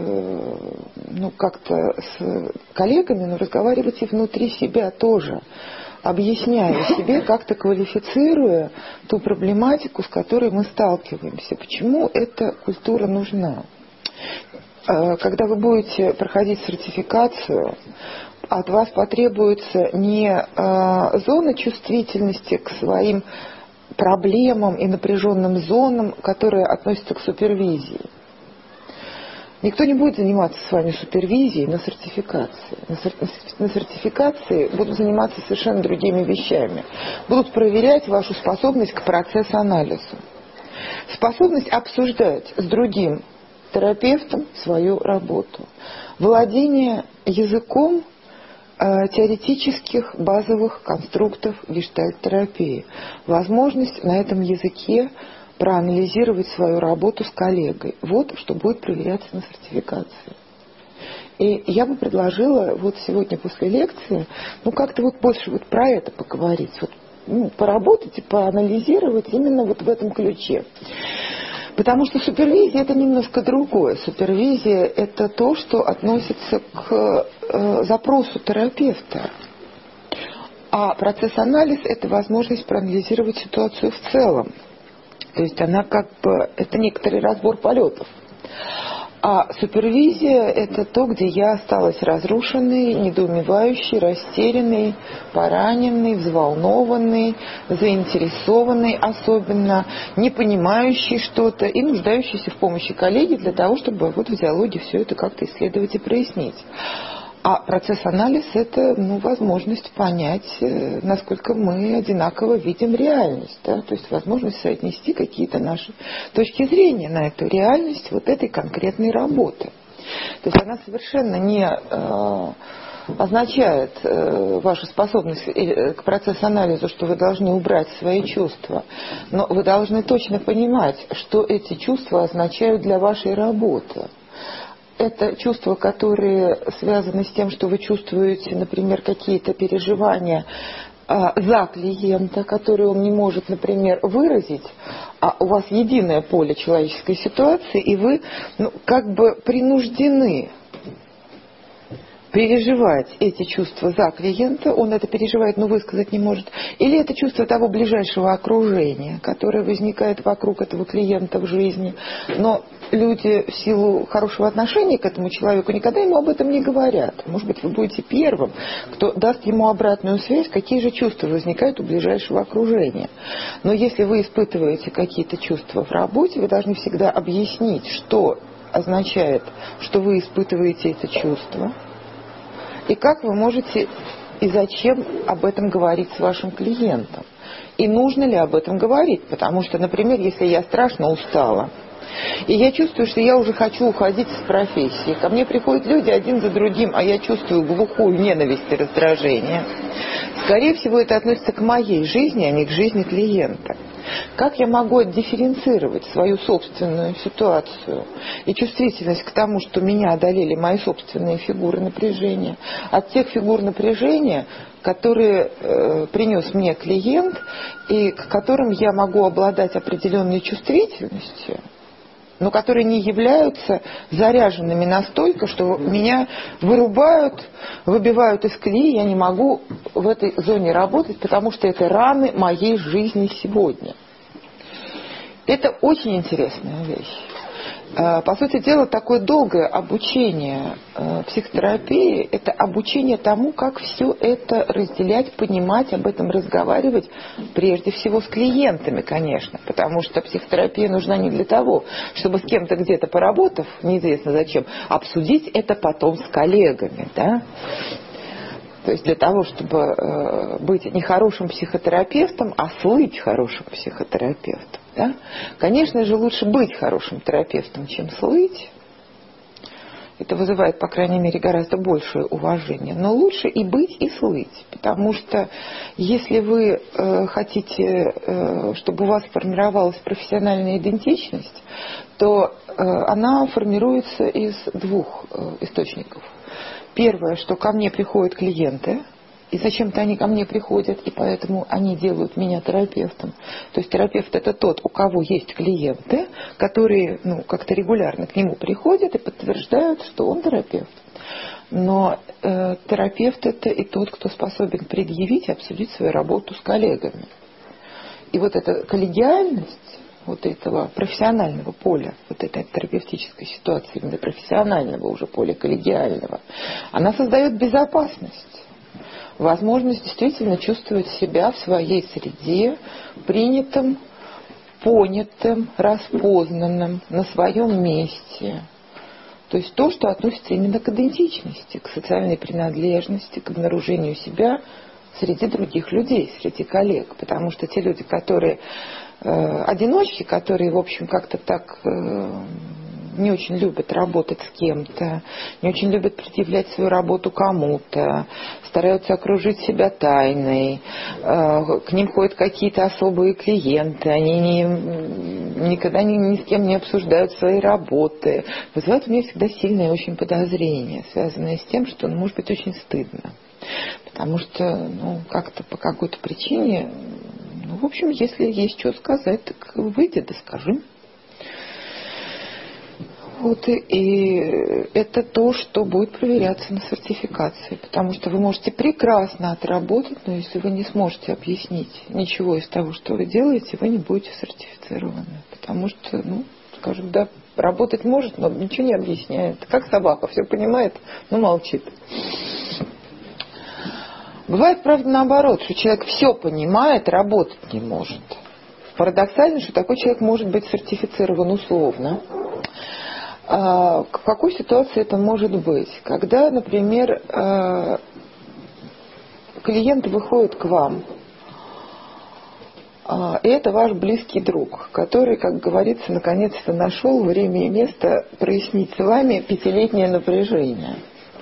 как-то с коллегами, но разговаривать и внутри себя тоже, объясняя себе, как-то квалифицируя ту проблематику, с которой мы сталкиваемся. Почему эта культура нужна? Когда вы будете проходить сертификацию, от вас потребуется не зона чувствительности к своим проблемам и напряженным зонам, которые относятся к супервизии. Никто не будет заниматься с вами супервизией на сертификации. На сертификации будут заниматься совершенно другими вещами. Будут проверять вашу способность к процесс-анализу. Способность обсуждать с другим терапевтом свою работу. Владение языком теоретических базовых конструктов гештальт-терапии. Возможность на этом языке проанализировать свою работу с коллегой. Вот что будет проверяться на сертификации. И я бы предложила вот сегодня после лекции, как-то вот больше вот про это поговорить, поработать и поанализировать именно вот в этом ключе. Потому что супервизия – это немножко другое. Супервизия – это то, что относится к запросу терапевта. А процесс-анализ – это возможность проанализировать ситуацию в целом. То есть она это некоторый разбор полетов. А супервизия – это то, где я осталась разрушенной, недоумевающей, растерянной, пораненной, взволнованной, заинтересованной особенно, не понимающей что-то и нуждающейся в помощи коллеги для того, чтобы в диалоге все это как-то исследовать и прояснить. А процесс-анализ – это возможность понять, насколько мы одинаково видим реальность. Да? То есть возможность соотнести какие-то наши точки зрения на эту реальность вот этой конкретной работы. То есть она совершенно не означает вашу способность к процесс-анализу, что вы должны убрать свои чувства. Но вы должны точно понимать, что эти чувства означают для вашей работы. Это чувства, которые связаны с тем, что вы чувствуете, например, какие-то переживания за клиента, которые он не может, например, выразить, а у вас единое поле человеческой ситуации, и вы принуждены переживать эти чувства за клиента, он это переживает, но высказать не может, или это чувство того ближайшего окружения, которое возникает вокруг этого клиента в жизни, но люди в силу хорошего отношения к этому человеку никогда ему об этом не говорят. Может быть, вы будете первым, кто даст ему обратную связь, какие же чувства возникают у ближайшего окружения. Но если вы испытываете какие-то чувства в работе, вы должны всегда объяснить, что означает, что вы испытываете это чувство, и как вы можете и зачем об этом говорить с вашим клиентом. И нужно ли об этом говорить. Потому что, например, если я страшно устала, и я чувствую, что я уже хочу уходить с профессии, ко мне приходят люди один за другим, а я чувствую глухую ненависть и раздражение, скорее всего, это относится к моей жизни, а не к жизни клиента. Как я могу отдифференцировать свою собственную ситуацию и чувствительность к тому, что меня одолели мои собственные фигуры напряжения, от тех фигур напряжения, которые принес мне клиент и к которым я могу обладать определенной чувствительностью, но которые не являются заряженными настолько, что меня вырубают, выбивают из колеи, я не могу в этой зоне работать, потому что это раны моей жизни сегодня. Это очень интересная вещь. По сути дела, такое долгое обучение психотерапии – это обучение тому, как все это разделять, понимать, об этом разговаривать, прежде всего с клиентами, конечно, потому что психотерапия нужна не для того, чтобы с кем-то где-то поработав, неизвестно зачем, обсудить это потом с коллегами, да? То есть для того, чтобы быть не хорошим психотерапевтом, а слыть хорошим психотерапевтом. Да? Конечно же, лучше быть хорошим терапевтом, чем слыть. Это вызывает, по крайней мере, гораздо большее уважение. Но лучше и быть, и слыть. Потому что если вы хотите, чтобы у вас формировалась профессиональная идентичность, то она формируется из двух источников. Первое, что ко мне приходят клиенты, и зачем-то они ко мне приходят, и поэтому они делают меня терапевтом. То есть терапевт – это тот, у кого есть клиенты, которые как-то регулярно к нему приходят и подтверждают, что он терапевт. Но терапевт – это и тот, кто способен предъявить и обсудить свою работу с коллегами. И вот эта коллегиальность вот этого профессионального поля, вот этой терапевтической ситуации, именно профессионального уже поля, коллегиального, она создает безопасность. Возможность действительно чувствовать себя в своей среде принятым, понятым, распознанным, на своем месте. То есть то, что относится именно к идентичности, к социальной принадлежности, к обнаружению себя среди других людей, среди коллег. Потому что те люди, которые одиночки, которые, в общем, как-то так не очень любят работать с кем-то, не очень любят предъявлять свою работу кому-то, стараются окружить себя тайной, к ним ходят какие-то особые клиенты, они никогда ни с кем не обсуждают свои работы. Вызывает у меня всегда сильное очень подозрение, связанное с тем, что может быть очень стыдно. Потому что как-то по какой-то причине, в общем, если есть что сказать, так выйди да скажи. Вот и это то, что будет проверяться на сертификации, потому что вы можете прекрасно отработать, но если вы не сможете объяснить ничего из того, что вы делаете, вы не будете сертифицированы, потому что, скажут, да, работать может, но ничего не объясняет, как собака, все понимает, но молчит. Бывает, правда, наоборот, что человек все понимает, работать не может. Парадоксально, что такой человек может быть сертифицирован условно. В какой ситуации это может быть? Когда, например, клиент выходит к вам, и это ваш близкий друг, который, как говорится, наконец-то нашел время и место прояснить с вами 5-летнее напряжение.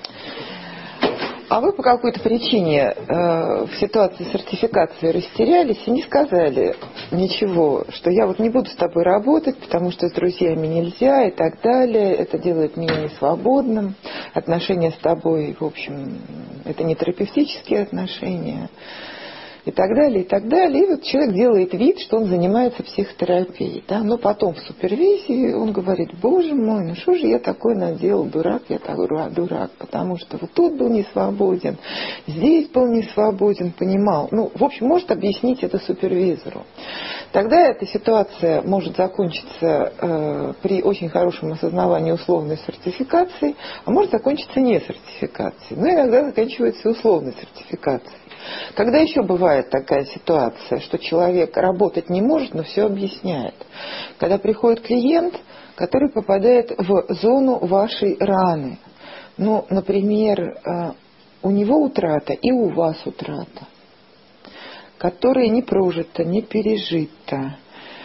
А вы по какой-то причине в ситуации сертификации растерялись и не сказали ничего, что я вот не буду с тобой работать, потому что с друзьями нельзя и так далее, это делает меня несвободным, отношения с тобой, в общем, это не терапевтические отношения. И так далее, и так далее. И вот человек делает вид, что он занимается психотерапией. Да? Но потом в супервизии он говорит: боже мой, что же я такое наделал, дурак, я такой дурак, потому что вот тут был не свободен, здесь был не свободен, понимал. В общем, может объяснить это супервизору. Тогда эта ситуация может закончиться при очень хорошем осознавании условной сертификации, а может закончиться не сертификацией. Но иногда заканчивается условной сертификацией. Когда еще бывает такая ситуация, что человек работать не может, но все объясняет? Когда приходит клиент, который попадает в зону вашей раны. Например, у него утрата и у вас утрата, которая не прожита, не пережита,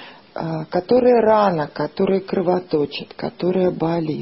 которая рана, которая кровоточит, которая болит.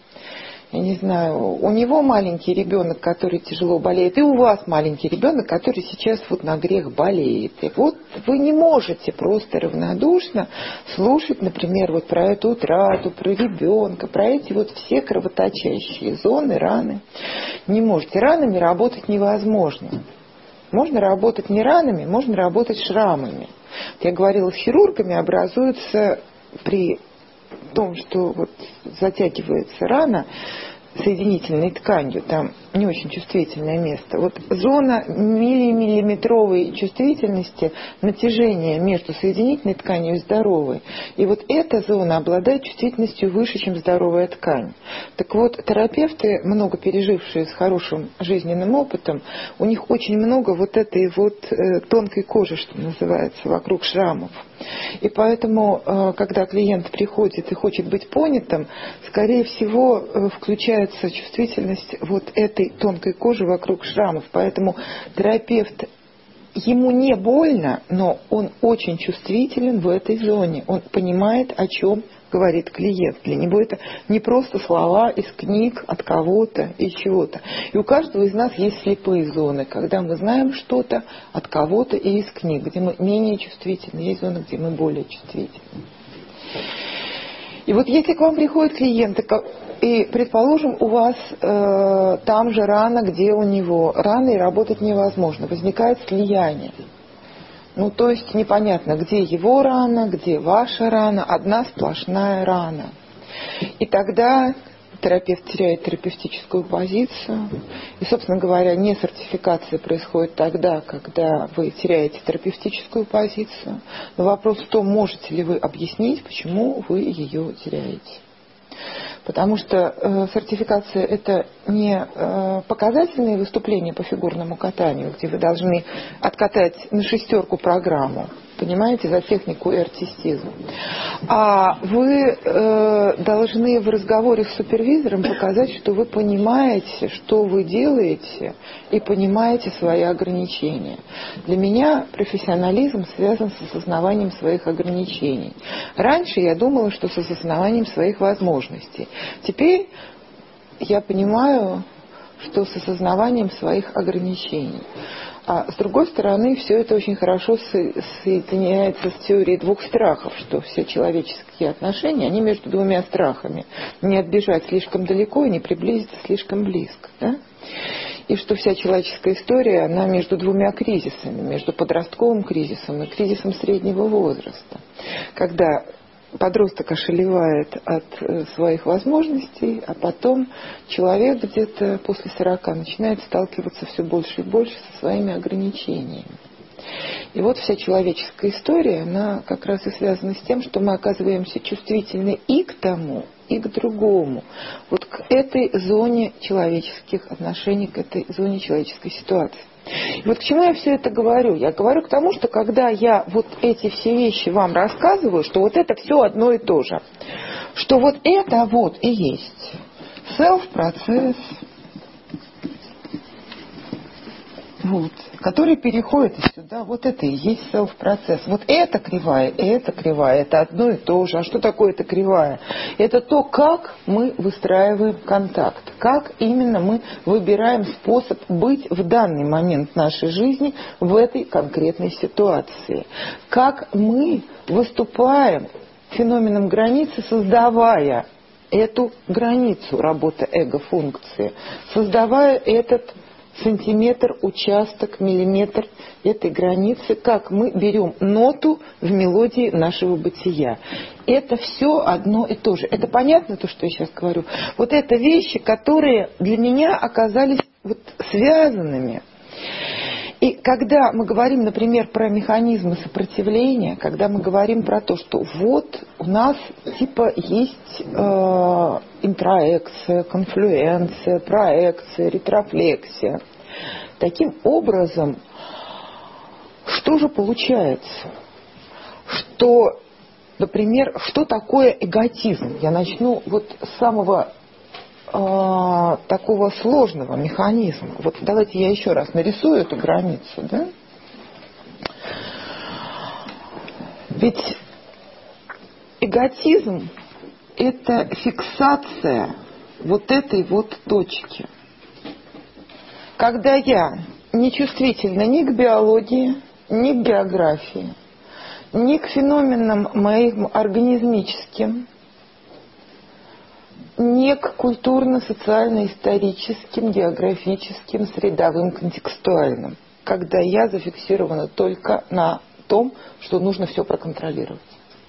Я не знаю, у него маленький ребенок, который тяжело болеет, и у вас маленький ребенок, который сейчас вот на грех болеет. И вот вы не можете просто равнодушно слушать, например, вот про эту утрату, про ребенка, про эти вот все кровоточащие зоны, раны. Не можете. Ранами работать невозможно. Можно работать не ранами, можно работать шрамами. Я говорила, с хирургами образуются при том, что вот затягивается рана соединительной тканью, там не очень чувствительное место. Вот зона миллиметровой чувствительности натяжения между соединительной тканью и здоровой. И вот эта зона обладает чувствительностью выше, чем здоровая ткань. Так вот, терапевты, много пережившие с хорошим жизненным опытом, у них очень много вот этой вот тонкой кожи, что называется, вокруг шрамов. И поэтому, когда клиент приходит и хочет быть понятым, скорее всего, включается чувствительность вот этой тонкой кожи вокруг шрамов. Поэтому терапевт ему не больно, но он очень чувствителен в этой зоне. Он понимает, о чем говорит клиент. Для него это не просто слова из книг, от кого-то и чего-то. И у каждого из нас есть слепые зоны, когда мы знаем что-то от кого-то и из книг, где мы менее чувствительны. Есть зоны, где мы более чувствительны. И вот если к вам приходит клиент, и, предположим, у вас там же рана, где у него рана, и работать невозможно, возникает слияние. Ну, то есть непонятно, где его рана, где ваша рана, одна сплошная рана. И тогда терапевт теряет терапевтическую позицию. И, собственно говоря, несертификация происходит тогда, когда вы теряете терапевтическую позицию. Но вопрос в том, можете ли вы объяснить, почему вы ее теряете. Потому что сертификация – это не показательные выступления по фигурному катанию, где вы должны откатать на 6 программу, понимаете, за технику и артистизм. А вы должны в разговоре с супервизором показать, что вы понимаете, что вы делаете, и понимаете свои ограничения. Для меня профессионализм связан с осознаванием своих ограничений. Раньше я думала, что с осознаванием своих возможностей. Теперь я понимаю, что с осознаванием своих ограничений. А с другой стороны, все это очень хорошо соединяется с теорией 2 страхов, что все человеческие отношения, они между 2 страхами. Не отбежать слишком далеко и не приблизиться слишком близко. Да? И что вся человеческая история, она между 2 кризисами, между подростковым кризисом и кризисом среднего возраста. Когда подросток ошалевает от своих возможностей, а потом человек где-то после 40 начинает сталкиваться все больше и больше со своими ограничениями. И вот вся человеческая история, она как раз и связана с тем, что мы оказываемся чувствительны и к тому, и к другому. Вот к этой зоне человеческих отношений, к этой зоне человеческой ситуации. И вот к чему я все это говорю? Я говорю к тому, что когда я вот эти все вещи вам рассказываю, что вот это все одно и то же, что вот это вот и есть self-процесс, вот, который переходит сюда, вот это и есть self-процесс. Вот это кривая, это одно и то же. А что такое эта кривая? Это то, как мы выстраиваем контакт, как именно мы выбираем способ быть в данный момент нашей жизни в этой конкретной ситуации. Как мы выступаем феноменом границы, создавая эту границу, работа эго-функции, создавая этот сантиметр, участок, миллиметр этой границы, как мы берем ноту в мелодии нашего бытия. Это все одно и то же. Это понятно, то, что я сейчас говорю? Вот это вещи, которые для меня оказались вот связанными. И когда мы говорим, например, про механизмы сопротивления, когда мы говорим про то, что вот у нас типа есть интроекция, конфлюенция, проекция, ретрофлексия. Таким образом, что же получается? Что, например, что такое эготизм? Я начну вот с самого такого сложного механизма. Вот давайте я еще раз нарисую эту границу, да? Ведь эготизм – это фиксация вот этой вот точки. Когда я не чувствительна ни к биологии, ни к географии, ни к феноменам моим организмическим, не к культурно-социально-историческим, географическим, средовым, контекстуальным, когда я зафиксирована только на том, что нужно все проконтролировать.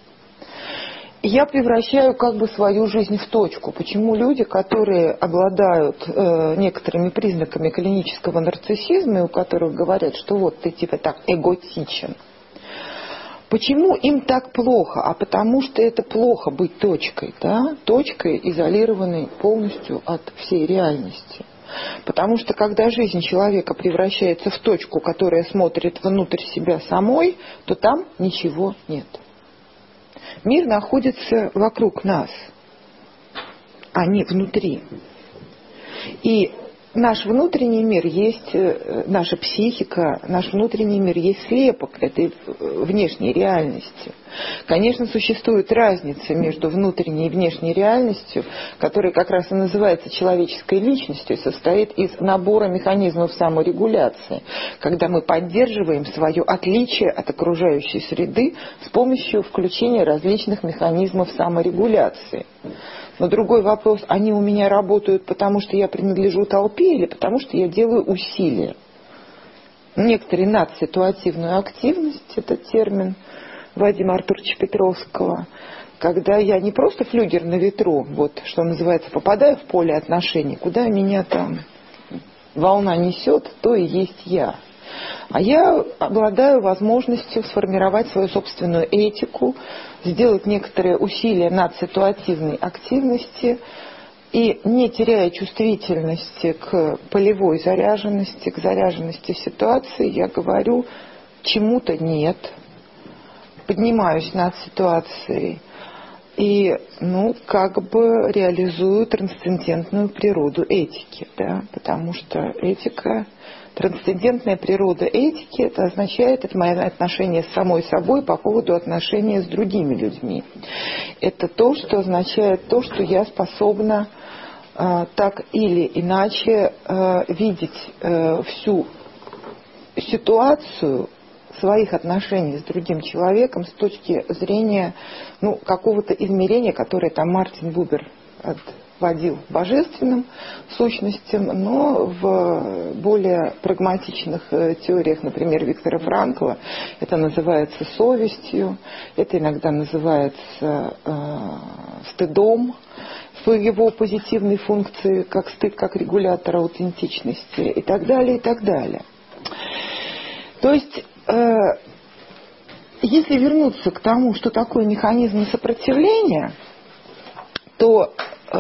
Я превращаю как бы свою жизнь в точку. Почему люди, которые обладают некоторыми признаками клинического нарциссизма, и у которых говорят, что вот ты типа так эготичен, почему им так плохо? А потому что это плохо быть точкой, да? Точкой, изолированной полностью от всей реальности. Потому что когда жизнь человека превращается в точку, которая смотрит внутрь себя самой, то там ничего нет. Мир находится вокруг нас, а не внутри. И наш внутренний мир есть, наша психика, наш внутренний мир есть слепок этой внешней реальности. Конечно, существует разница между внутренней и внешней реальностью, которая как раз и называется человеческой личностью, и состоит из набора механизмов саморегуляции, когда мы поддерживаем свое отличие от окружающей среды с помощью включения различных механизмов саморегуляции. Но другой вопрос, они у меня работают, потому что я принадлежу толпе или потому что я делаю усилия. Некоторые надситуативную активность, это термин Вадима Артуровича Петровского, когда я не просто флюгер на ветру, вот что называется, попадаю в поле отношений, куда меня там волна несет, то и есть я. А я обладаю возможностью сформировать свою собственную этику, сделать некоторые усилия над ситуативной активности и, не теряя чувствительности к полевой заряженности, к заряженности ситуации, я говорю чему-то нет, поднимаюсь над ситуацией и, как бы реализую трансцендентную природу этики, да, потому что этика... Трансцендентная природа этики, это означает, это мое отношение с самой собой по поводу отношения с другими людьми. Это то, что означает то, что я способна так или иначе видеть всю ситуацию своих отношений с другим человеком с точки зрения какого-то измерения, которое там Мартин Бубер отводил божественным сущностям, но в более прагматичных теориях, например, Виктора Франкла, это называется совестью, это иногда называется стыдом в его позитивной функции, как стыд, как регулятор аутентичности и так далее, и так далее. То есть, если вернуться к тому, что такое механизм сопротивления, то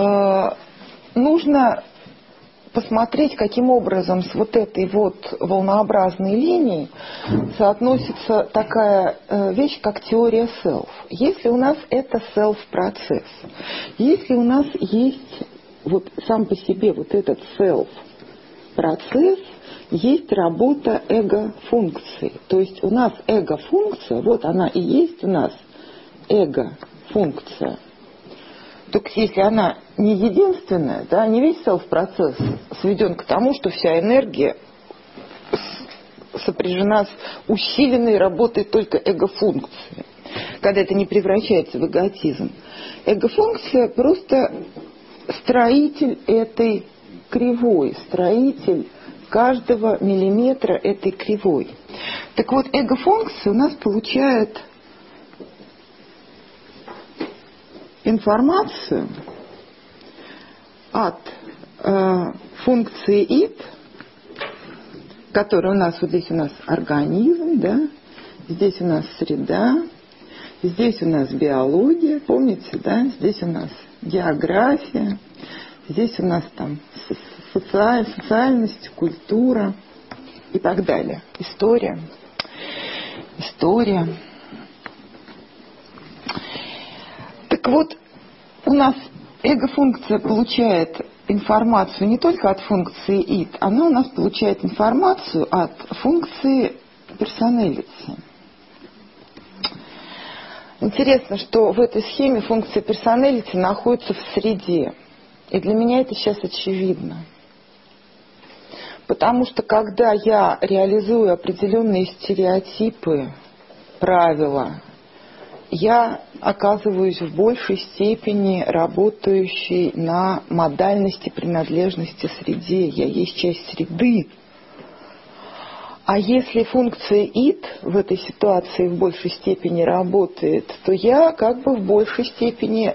нужно посмотреть, каким образом с вот этой вот волнообразной линией соотносится такая вещь, как теория self. Если у нас это self-процесс, если у нас есть вот сам по себе вот этот self-процесс, есть работа эго-функции. То есть у нас эго-функция, вот она и есть у нас эго-функция. Только если она не единственная, да, не весь селф-процесс сведен к тому, что вся энергия сопряжена с усиленной работой только эго-функции, когда это не превращается в эготизм. Эго-функция просто строитель этой кривой, строитель каждого миллиметра этой кривой. Так вот, эго-функция у нас получает информацию от функции id, которая у нас, вот здесь у нас организм, да, здесь у нас среда, здесь у нас биология, помните, да, здесь у нас география, здесь у нас там социальность, культура и так далее. История. Так вот, у нас эго-функция получает информацию не только от функции id, она у нас получает информацию от функции personality. Интересно, что в этой схеме функция personality находится в среде. И для меня это сейчас очевидно. Потому что когда я реализую определенные стереотипы, правила, я оказываюсь в большей степени работающей на модальности принадлежности среде. Я есть часть среды. А если функция id в этой ситуации в большей степени работает, то я как бы в большей степени,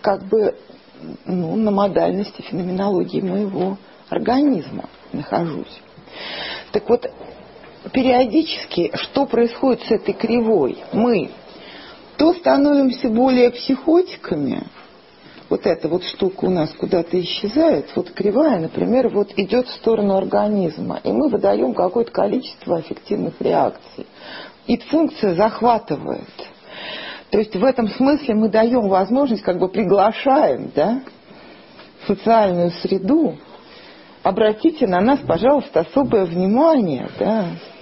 на модальности феноменологии моего организма нахожусь. Так вот, периодически, что происходит с этой кривой? Мы то становимся более психотиками, вот эта вот штука у нас куда-то исчезает, вот кривая, например, вот идет в сторону организма, и мы выдаем какое-то количество аффективных реакций. И функция захватывает. То есть в этом смысле мы даем возможность, как бы приглашаем, да, социальную среду обратите на нас, пожалуйста, особое внимание, да.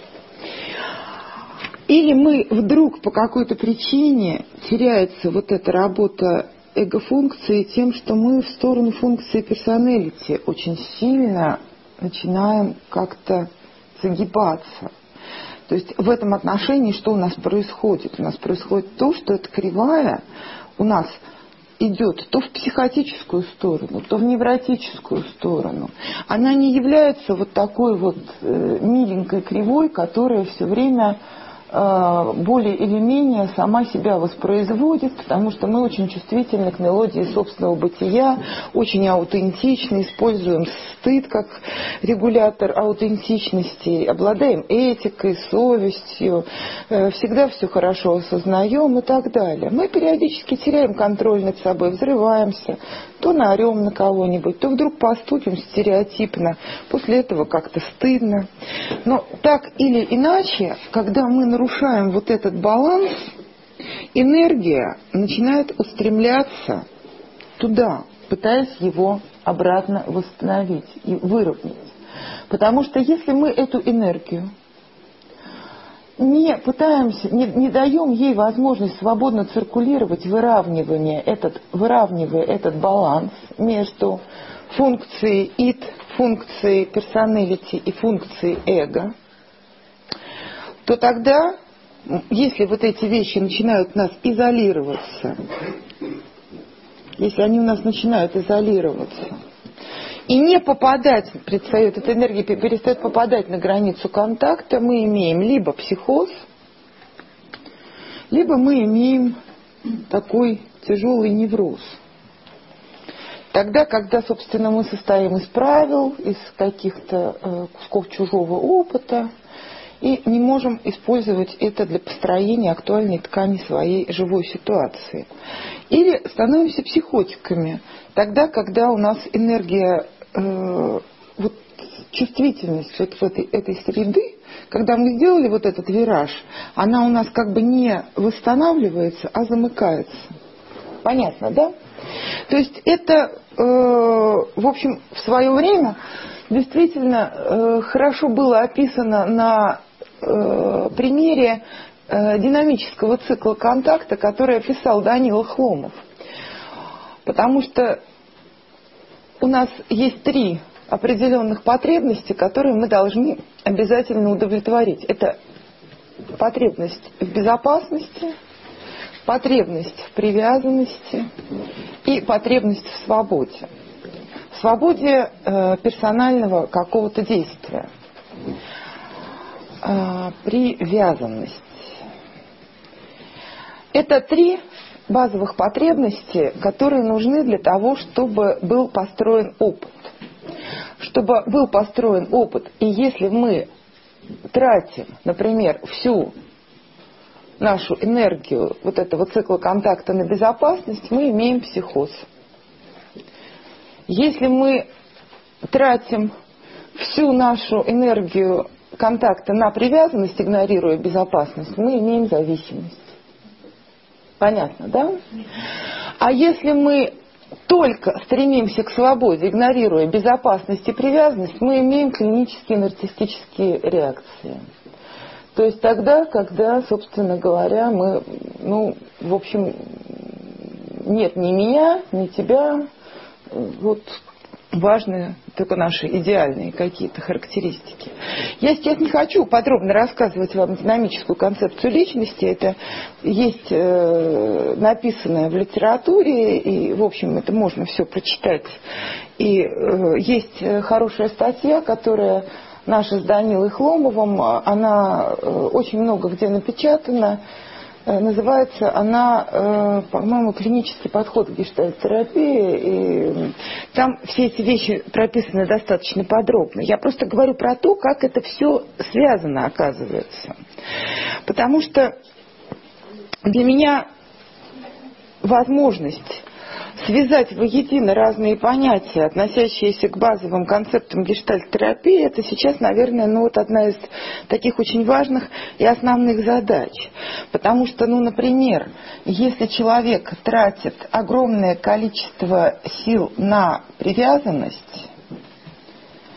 Или мы вдруг по какой-то причине теряется вот эта работа эго-функции тем, что мы в сторону функции персоналити очень сильно начинаем как-то загибаться. То есть в этом отношении что у нас происходит? У нас происходит то, что эта кривая у нас идет то в психотическую сторону, то в невротическую сторону. Она не является вот такой вот миленькой кривой, которая все время более или менее сама себя воспроизводит, потому что мы очень чувствительны к мелодии собственного бытия, очень аутентичны, используем стыд как регулятор аутентичности, обладаем этикой, совестью, всегда все хорошо осознаем и так далее. Мы периодически теряем контроль над собой, взрываемся, то наорем на кого-нибудь, то вдруг поступим стереотипно, после этого как-то стыдно. Но так или иначе, когда мы нарушаем вот этот баланс, энергия начинает устремляться туда, пытаясь его обратно восстановить и выровнять. Потому что если мы эту энергию не пытаемся, не даем ей возможность свободно циркулировать, выравнивая этот баланс между функцией id, функцией personality и функцией эго, то тогда, если вот эти вещи начинают у нас изолироваться, если они у нас начинают изолироваться, и не попадать, предстает, эта энергия перестает попадать на границу контакта, мы имеем либо психоз, либо мы имеем такой тяжелый невроз. Тогда, когда, собственно, мы состоим из правил, из каких-то кусков чужого опыта, и не можем использовать это для построения актуальной ткани своей живой ситуации. Или становимся психотиками, тогда, когда у нас энергия, вот чувствительность вот в этой среды, когда мы сделали вот этот вираж, она у нас как бы не восстанавливается, а замыкается. Понятно, да? То есть это, в общем, в свое время действительно хорошо было описано на примере динамического цикла контакта, который описал Данила Хломов. Потому что у нас есть 3 определенных потребности, которые мы должны обязательно удовлетворить. Это потребность в безопасности, потребность в привязанности и потребность в свободе. В свободе персонального какого-то действия. Привязанность. Это 3 базовых потребности, которые нужны для того, чтобы был построен опыт. Чтобы был построен опыт, и если мы тратим, например, всю нашу энергию вот этого цикла контакта на безопасность, мы имеем психоз. Если мы тратим всю нашу энергию контакта на привязанность, игнорируя безопасность, мы имеем зависимость. Понятно, да? А если мы только стремимся к свободе, игнорируя безопасность и привязанность, мы имеем клинические нарциссические реакции. То есть тогда, когда, собственно говоря, мы, в общем, нет ни меня, ни тебя, вот важны только наши идеальные какие-то характеристики. Я сейчас не хочу подробно рассказывать вам динамическую концепцию личности. Это есть написанное в литературе, и, в общем, это можно все прочитать. И есть хорошая статья, которая наша с Данилой Хломовым, она очень много где напечатана. Называется она, по-моему, «Клинический подход к гештальт-терапии». И там все эти вещи прописаны достаточно подробно. Я просто говорю про то, как это все связано, оказывается. Потому что для меня возможность связать воедино разные понятия, относящиеся к базовым концептам гештальт-терапии, это сейчас, наверное, одна из таких очень важных и основных задач. Потому что, например, если человек тратит огромное количество сил на привязанность,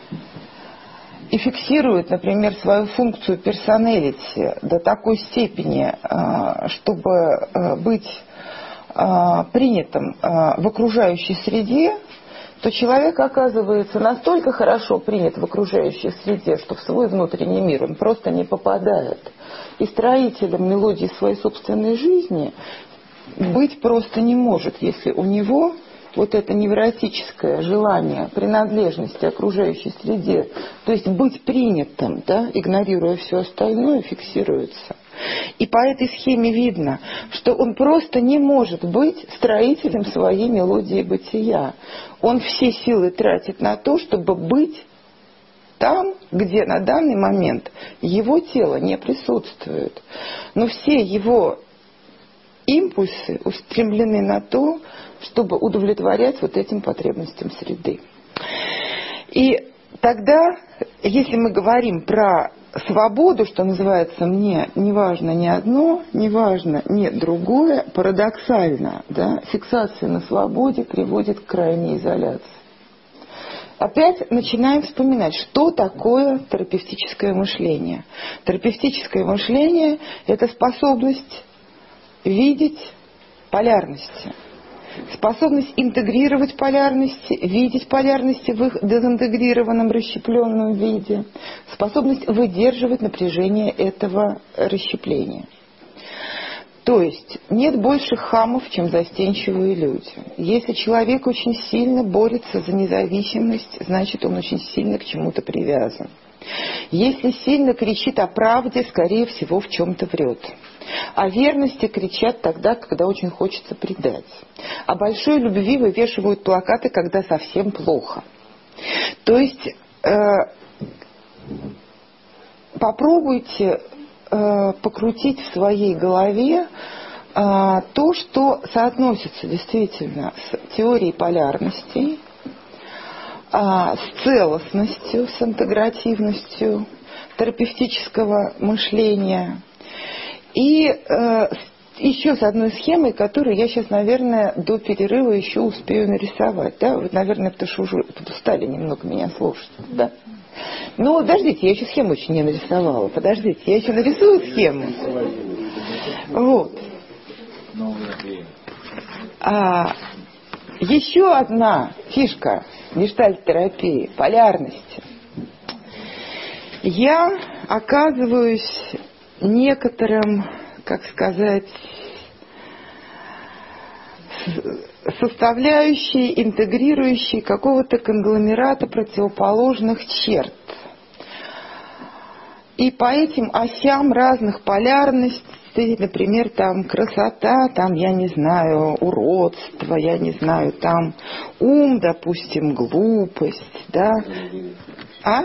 и фиксирует, например, свою функцию персоналити до такой степени, чтобы быть принятым в окружающей среде, то человек оказывается настолько хорошо принят в окружающей среде, что в свой внутренний мир он просто не попадает. И строителем мелодии своей собственной жизни быть просто не может, если у него вот это невротическое желание принадлежности окружающей среде, то есть быть принятым, да, игнорируя все остальное, фиксируется. И по этой схеме видно, что он просто не может быть строителем своей мелодии бытия. Он все силы тратит на то, чтобы быть там, где на данный момент его тело не присутствует. Но все его импульсы устремлены на то, чтобы удовлетворять вот этим потребностям среды. И тогда, если мы говорим про свободу, что называется, мне не важно ни одно, не важно ни другое, парадоксально, да, фиксация на свободе приводит к крайней изоляции. Опять начинаем вспоминать, что такое терапевтическое мышление. Терапевтическое мышление – это способность видеть полярности, способность интегрировать полярности, видеть полярности в их дезинтегрированном, расщепленном виде, способность выдерживать напряжение этого расщепления. То есть нет больше хамов, чем застенчивые люди. Если человек очень сильно борется за независимость, значит, он очень сильно к чему-то привязан. Если сильно кричит о правде, скорее всего, в чем-то врет. О верности кричат тогда, когда очень хочется предать. О большой любви вывешивают плакаты, когда совсем плохо. То есть попробуйте покрутить в своей голове то, что соотносится действительно с теорией полярностей, с целостностью, с интегративностью терапевтического мышления и еще с одной схемой, которую я сейчас, наверное, до перерыва еще успею нарисовать. Да? Вы, наверное, потому что уже устали немного меня слушать. Да? Ну, подождите, я еще схему очень не нарисовала. Подождите, я еще нарисую схему. Вот. Еще одна фишка гештальт-терапии – полярности. Я оказываюсь некоторым, как сказать, составляющей, интегрирующей какого-то конгломерата противоположных черт. И по этим осям разных полярностей, например, там красота, там, я не знаю, уродство, я не знаю, там ум, допустим, глупость, да? А?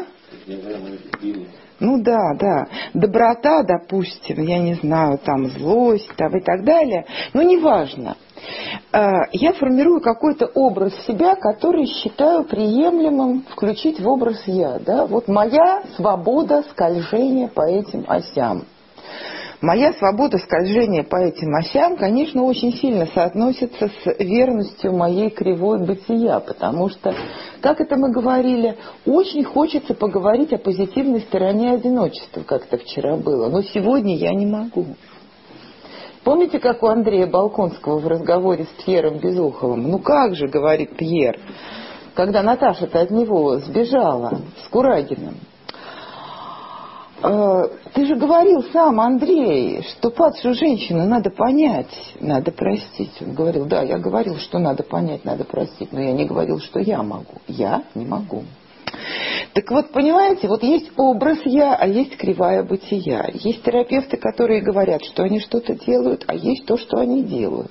Ну да. Доброта, допустим, я не знаю, там злость, там и так далее. Но неважно. Я формирую какой-то образ себя, который считаю приемлемым включить в образ я. Да? Вот моя свобода скольжения по этим осям. Моя свобода скольжения по этим осям, конечно, очень сильно соотносится с верностью моей кривой бытия, потому что, как это мы говорили, очень хочется поговорить о позитивной стороне одиночества, как это вчера было, но сегодня я не могу. Помните, как у Андрея Балконского в разговоре с Пьером Безуховым? Ну как же, говорит Пьер, когда Наташа-то от него сбежала с Курагиным. Ты же говорил сам, Андрей, что падшую женщину надо понять, надо простить. Он говорил, да, я говорил, что надо понять, надо простить, но я не говорил, что я могу. Я не могу. Так вот, понимаете, вот есть образ «я», а есть кривая бытия. Есть терапевты, которые говорят, что они что-то делают, а есть то, что они делают.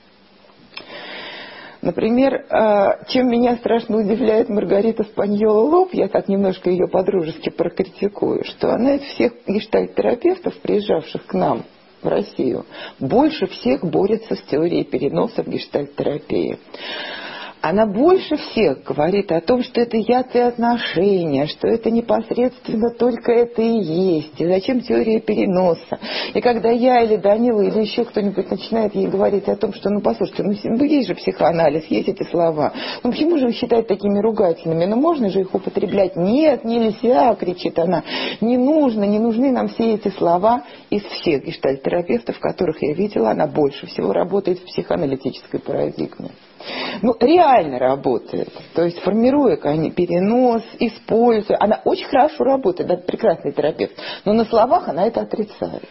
Например, чем меня страшно удивляет Маргарита Спаньола-Лоб, я так немножко ее по-дружески прокритикую, что она из всех гештальт-терапевтов, приезжавших к нам в Россию, больше всех борется с теорией переноса в гештальт-терапии. она больше всех говорит о том, что это яд и отношения, что это непосредственно только это и есть, и зачем теория переноса. И когда я или Данила или еще кто-нибудь начинает ей говорить о том, что, ну, послушайте, ну, есть же психоанализ, есть эти слова, ну, почему же вы считаете такими ругательными? Ну, можно же их употреблять? Нет, нельзя, кричит она, не нужно, не нужны нам все эти слова. Из всех гештальт-терапевтов, которых я видела, она больше всего работает в психоаналитической парадигме. Ну, реально работает. То есть, формируя перенос, используя. Она очень хорошо работает, это прекрасный терапевт. Но на словах она это отрицает.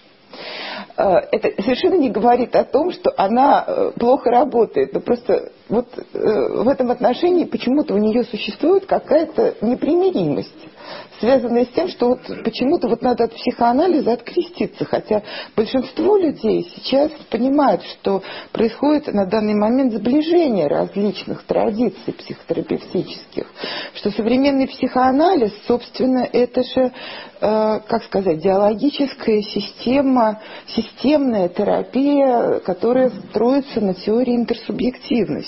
Это совершенно не говорит о том, что она плохо работает. Но просто вот в этом отношении почему-то у нее существует какая-то непримиримость, связанная с тем, что вот почему-то вот надо от психоанализа откреститься. Хотя большинство людей сейчас понимают, что происходит на данный момент сближение различных традиций психотерапевтических. Что современный психоанализ, собственно, это же, как сказать, диалогическая система, системная терапия, которая строится на теории интерсубъективности.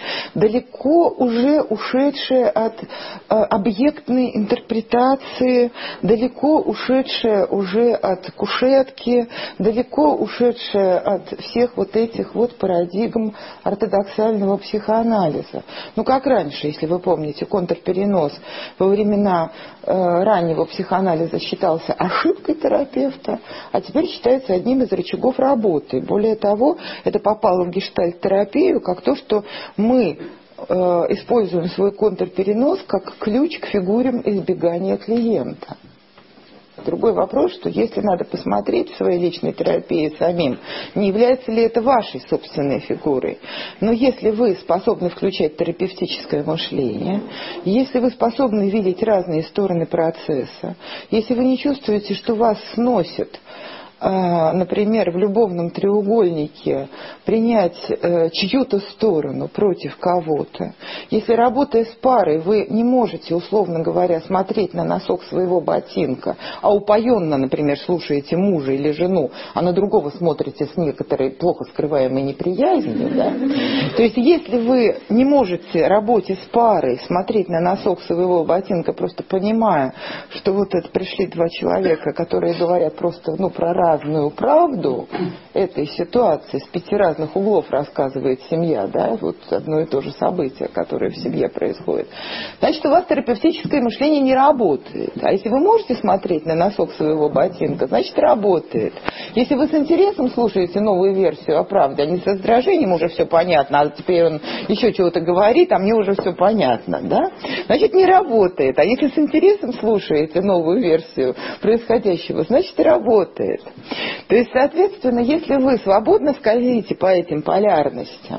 Далеко уже ушедшая от объектной интерпретации, далеко ушедшая уже от кушетки, далеко ушедшая от всех вот этих вот парадигм ортодоксального психоанализа. Ну, как раньше, если вы помните, контрперенос во времена раннего психоанализа считался ошибкой терапевта, а теперь считается одним из рычагов работы. Более того, это попало в гештальт-терапию как то, что мы используем свой контрперенос как ключ к фигурам избегания клиента. Другой вопрос, что если надо посмотреть в своей личной терапии самим, не является ли это вашей собственной фигурой. Но если вы способны включать терапевтическое мышление, если вы способны видеть разные стороны процесса, если вы не чувствуете, что вас сносит, например, в любовном треугольнике принять чью-то сторону против кого-то. Если, работая с парой, вы не можете, условно говоря, смотреть на носок своего ботинка, а упоенно, например, слушаете мужа или жену, а на другого смотрите с некоторой плохо скрываемой неприязнью, да? То есть, если вы не можете, работе с парой, смотреть на носок своего ботинка, просто понимая, что вот это пришли два человека, которые говорят просто, ну, про разную правду этой ситуации, с 5 разных углов рассказывает семья, да, вот одно и то же событие, которое в семье происходит, значит, у вас терапевтическое мышление не работает. А если вы можете смотреть на носок своего ботинка, значит, работает. Если вы с интересом слушаете новую версию о правде, а не с раздражением, уже все понятно, а теперь он еще чего-то говорит, а мне уже все понятно, да, значит, не работает. А если с интересом слушаете новую версию происходящего, значит, работает. То есть, соответственно, если вы свободно скользите по этим полярностям,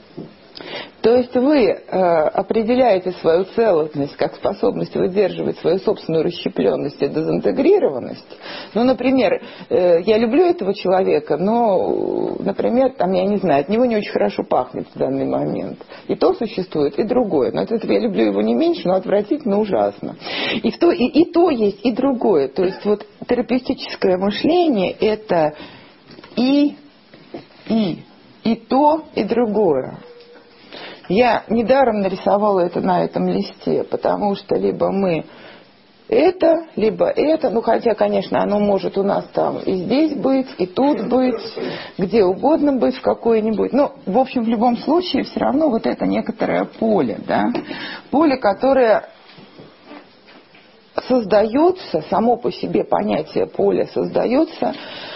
то есть вы определяете свою целостность как способность выдерживать свою собственную расщепленность и дезинтегрированность. Ну, например, я люблю этого человека, но, например, там, я не знаю, от него не очень хорошо пахнет в данный момент. И то существует, и другое. Но от этого я люблю его не меньше, но отвратительно ужасно. И то есть, и другое. То есть вот терапевтическое мышление – это и то, и другое. Я недаром нарисовала это на этом листе, потому что либо мы это, либо это, ну хотя, конечно, оно может у нас там и здесь быть, и тут быть, где угодно быть, в какой-нибудь. Но, в общем, в любом случае, все равно вот это некоторое поле, да, поле, которое создается, само по себе понятие поля создается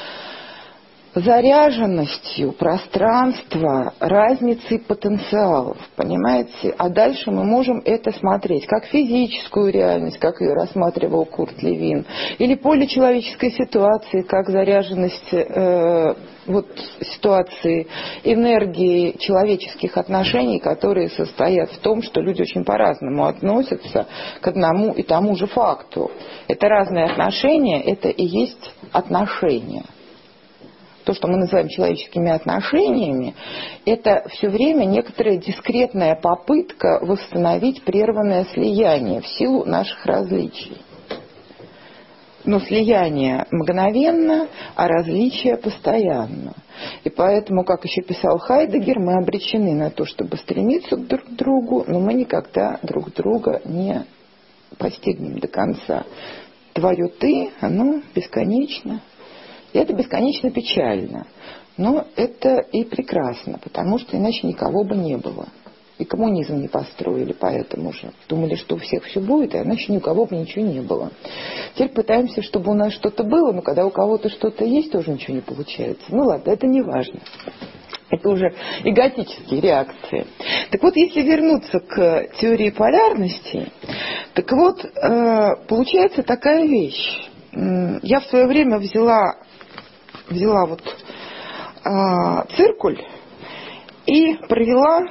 заряженностью пространства, разницей потенциалов, понимаете? А дальше мы можем это смотреть как физическую реальность, как ее рассматривал Курт Левин, или поле человеческой ситуации, как заряженность вот ситуации энергии человеческих отношений, которые состоят в том, что люди очень по-разному относятся к одному и тому же факту. Это разные отношения, это и есть отношения. То, что мы называем человеческими отношениями, это все время некоторая дискретная попытка восстановить прерванное слияние в силу наших различий. Но слияние мгновенно, а различие постоянно. И поэтому, как еще писал Хайдеггер, мы обречены на то, чтобы стремиться друг к другу, но мы никогда друг друга не постигнем до конца. Твое «ты», оно бесконечно. И это бесконечно печально. Но это и прекрасно, потому что иначе никого бы не было. И коммунизм не построили, поэтому же думали, что у всех все будет, а иначе ни у кого бы ничего не было. Теперь пытаемся, чтобы у нас что-то было, но когда у кого-то что-то есть, тоже ничего не получается. Ну ладно, это не важно. Это уже эготические реакции. Так вот, если вернуться к теории полярности, так вот, получается такая вещь. Я в свое время взяла вот циркуль и провела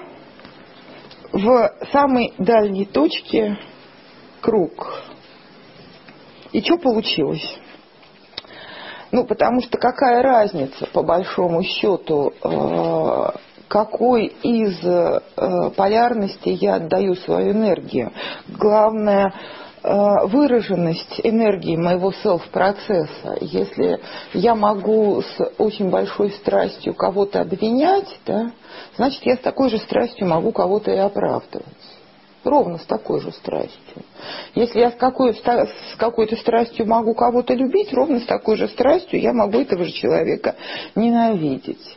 в самой дальней точке круг. И что получилось? Ну, потому что какая разница, по большому счету, какой из полярностей я отдаю свою энергию? Главное, выраженность энергии моего селф-процесса. Если я могу с очень большой страстью кого-то обвинять, да, значит, я с такой же страстью могу кого-то и оправдывать. Ровно с такой же страстью. Если я с какой-то страстью могу кого-то любить, ровно с такой же страстью я могу этого же человека ненавидеть.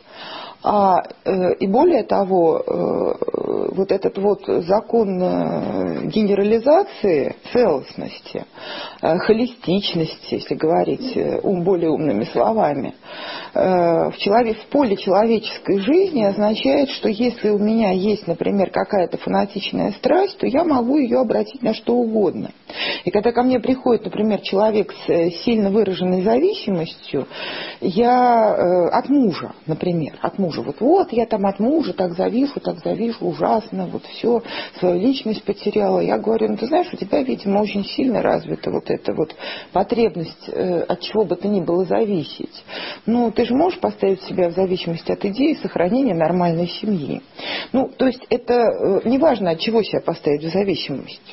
И более того, вот этот вот закон генерализации, целостности, холистичности, если говорить более умными словами, в поле человеческой жизни означает, что если у меня есть, например, какая-то фанатичная страсть, то я могу ее обратить на что угодно. И когда ко мне приходит, например, человек с сильно выраженной зависимостью, я от мужа, например, от мужа, вот я там от мужа так завишу, ужасно, вот все, свою личность потеряла. Я говорю, ну ты знаешь, у тебя, видимо, очень сильно развита вот эта вот потребность от чего бы то ни было зависеть. Ну, ты же можешь поставить себя в зависимость от идеи сохранения нормальной семьи. Ну, то есть это неважно, от чего себя поставить в зависимость.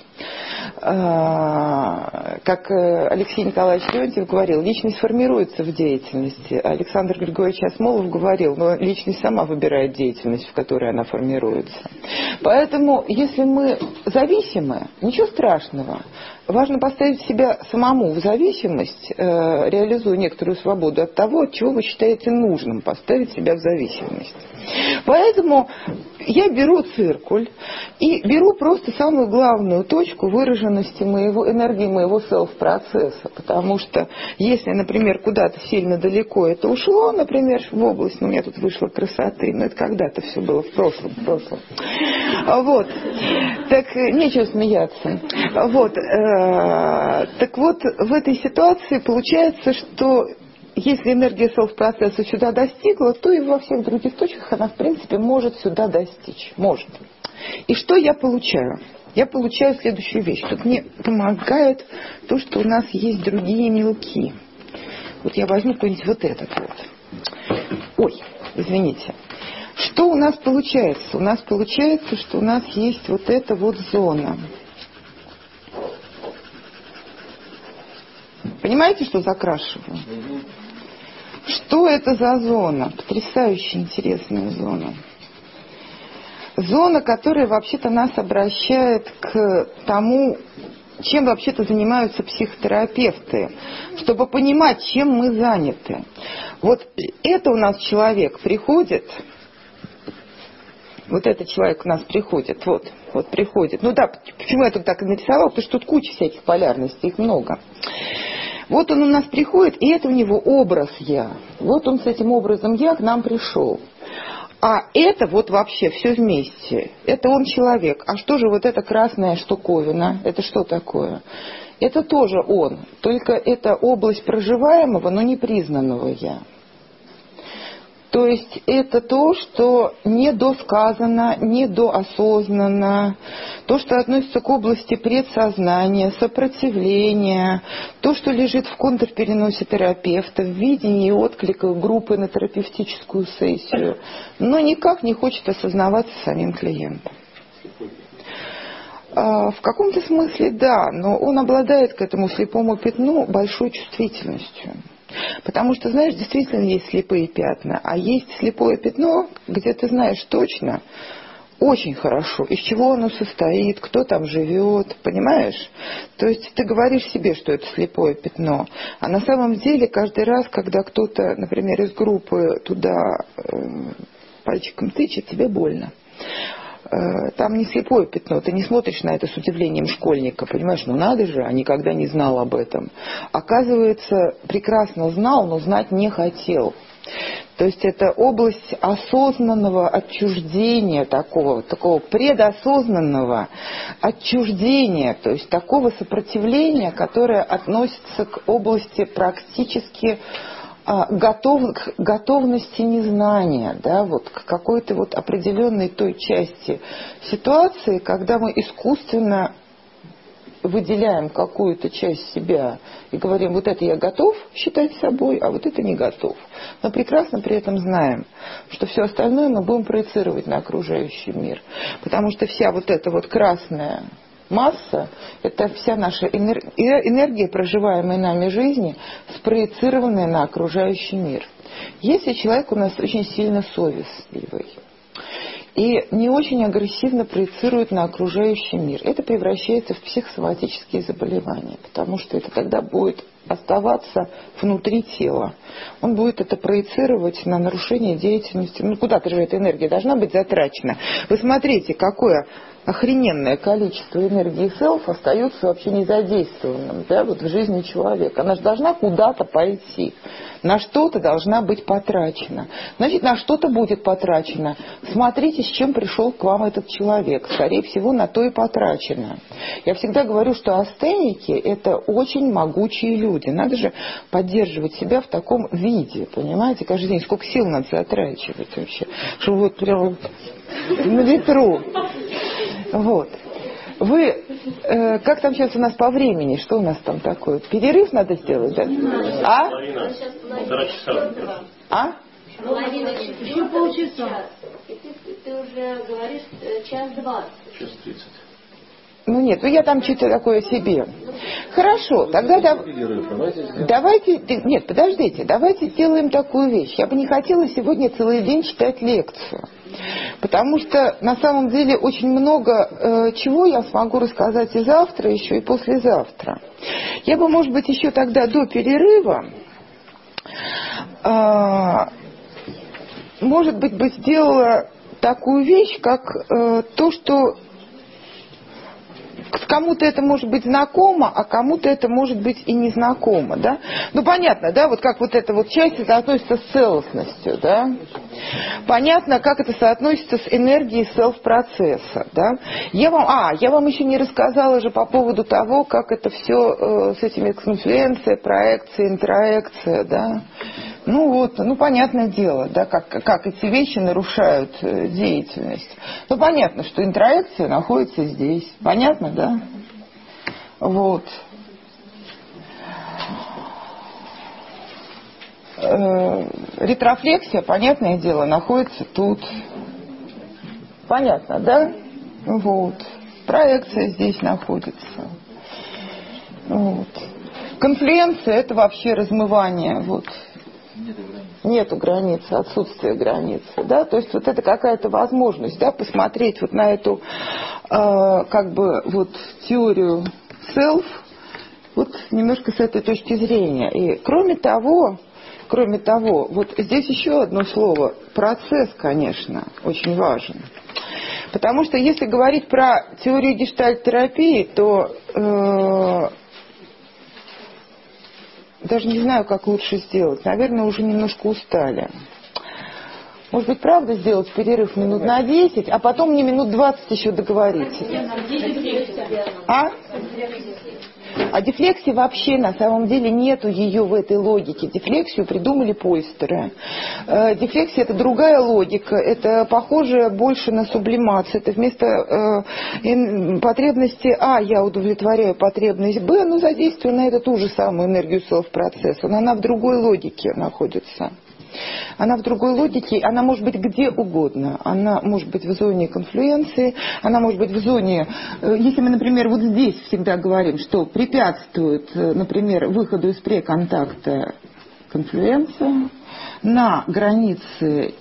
Как Алексей Николаевич Леонтьев говорил, личность формируется в деятельности. Александр Григорьевич Осмолов говорил, но личность сама выбирает деятельность, в которой она формируется. Поэтому, если мы зависимы, ничего страшного. Важно поставить себя самому в зависимость, реализуя некоторую свободу от того, от чего вы считаете нужным поставить себя в зависимость. Поэтому я беру циркуль и беру просто самую главную точку выраженности энергии моего селф-процесса. Потому что если, например, куда-то сильно далеко это ушло, например, в область, у меня тут вышло красоты, но это когда-то все было в прошлом. Вот. Так нечего смеяться. Вот. Так вот, в этой ситуации получается, что если энергия селф-процесса сюда достигла, то и во всех других точках она, в принципе, может сюда достичь. Может. И что я получаю? Я получаю следующую вещь. Тут мне помогает то, что у нас есть другие мелки. Вот я возьму какой-нибудь вот этот вот. Ой, извините. Что у нас получается? У нас получается, что у нас есть вот эта вот зона. Понимаете, что закрашиваю? Что это за зона? Потрясающе интересная зона. Зона, которая вообще-то нас обращает к тому, чем вообще-то занимаются психотерапевты, чтобы понимать, чем мы заняты. Вот это у нас человек приходит, вот этот человек у нас приходит, вот приходит. Ну да, почему я тут так и нарисовала? Потому что тут куча всяких полярностей, их много. Вот он у нас приходит, и это у него образ «я». Вот он с этим образом «я» к нам пришел. А это вот вообще все вместе. Это он человек. А что же вот эта красная штуковина? Это что такое? Это тоже он. Только это область проживаемого, но не признанного «я». То есть это то, что недосказано, недоосознанно, то, что относится к области предсознания, сопротивления, то, что лежит в контрпереносе терапевта, в видении отклика группы на терапевтическую сессию, но никак не хочет осознаваться самим клиентом. В каком-то смысле да, но он обладает к этому слепому пятну большой чувствительностью. Потому что, знаешь, действительно есть слепые пятна, а есть слепое пятно, где ты знаешь точно, очень хорошо, из чего оно состоит, кто там живет, понимаешь? То есть ты говоришь себе, что это слепое пятно, а на самом деле каждый раз, когда кто-то, например, из группы туда пальчиком тычет, тебе больно. Там не слепое пятно, ты не смотришь на это с удивлением школьника, понимаешь, ну надо же, а никогда не знал об этом. Оказывается, прекрасно знал, но знать не хотел. То есть это область осознанного отчуждения, такого предосознанного отчуждения, то есть такого сопротивления, которое относится к области практически готовности незнания, да, вот к какой-то вот определенной той части ситуации, когда мы искусственно выделяем какую-то часть себя и говорим, вот это я готов считать собой, а вот это не готов. Но прекрасно при этом знаем, что все остальное мы будем проецировать на окружающий мир. Потому что вся вот эта вот красная масса – это вся наша энергия, проживаемой нами жизни, спроецированная на окружающий мир. Если человек у нас очень сильно совестливый и не очень агрессивно проецирует на окружающий мир, это превращается в психосоматические заболевания, потому что это тогда будет оставаться внутри тела. Он будет это проецировать на нарушение деятельности. Ну, куда-то же эта энергия должна быть затрачена. Вы смотрите, какое охрененное количество энергии селф остается вообще незадействованным, да, вот в жизни человека. Она же должна куда-то пойти. На что-то должна быть потрачена. Значит, на что-то будет потрачено. Смотрите, с чем пришел к вам этот человек. Скорее всего, на то и потрачено. Я всегда говорю, что астеники – это очень могучие люди. Надо же поддерживать себя в таком виде, понимаете, каждый день. Сколько сил надо затрачивать вообще, чтобы вот прям на ветру. Вот. Вы, как там сейчас у нас по времени? Что у нас там такое? Перерыв надо сделать, да? А? Полтора часа. А? Еще полчаса. Ты уже говоришь 1:20. 1:30. Ну нет, ну я там что-то такое себе. Хорошо, тогда давайте, нет, подождите, давайте сделаем такую вещь. Я бы не хотела сегодня целый день читать лекцию. Потому что на самом деле очень много чего я смогу рассказать и завтра еще, и послезавтра. Я бы, может быть, еще тогда до перерыва, может быть, бы сделала такую вещь, как то, что кому-то это может быть знакомо, а кому-то это может быть и незнакомо, да? Ну, понятно, да, вот как вот эта вот часть, это относится с целостностью, да? Понятно, как это соотносится с энергией селф-процесса, да? Я вам еще не рассказала же по поводу того, как это все с этими конфлюенция, проекция, интроекция, да? Ну вот, ну понятное дело, да, как эти вещи нарушают деятельность. Ну понятно, что интроекция находится здесь. Понятно, да? Вот. Ретрофлексия, понятное дело, находится тут. Понятно, да? Вот. Проекция здесь находится. Вот. Конфлюенция – это вообще размывание, вот. Нету границы, отсутствие границы, да, то есть вот это какая-то возможность, да, посмотреть вот на эту, как бы, вот теорию self, вот немножко с этой точки зрения. И кроме того, вот здесь еще одно слово, процесс, конечно, очень важен. Потому что если говорить про теорию гештальт-терапии, то даже не знаю, как лучше сделать. Наверное, уже немножко устали. Может быть, правда сделать перерыв минут на 10, а потом мне минут 20 еще договориться. А дефлексии вообще на самом деле нету ее в этой логике. Дефлексию придумали Пойстеры. Дефлексия – это другая логика, это похоже больше на сублимацию. Это вместо потребности А я удовлетворяю потребность Б, но задействую на это ту же самую энергию селф-процесса, но она в другой логике находится. Она в другой логике, она может быть где угодно. Она может быть в зоне конфлюенции, она может быть в зоне... Если мы, например, вот здесь всегда говорим, что препятствует, например, выходу из преконтакта конфлюенция, на границе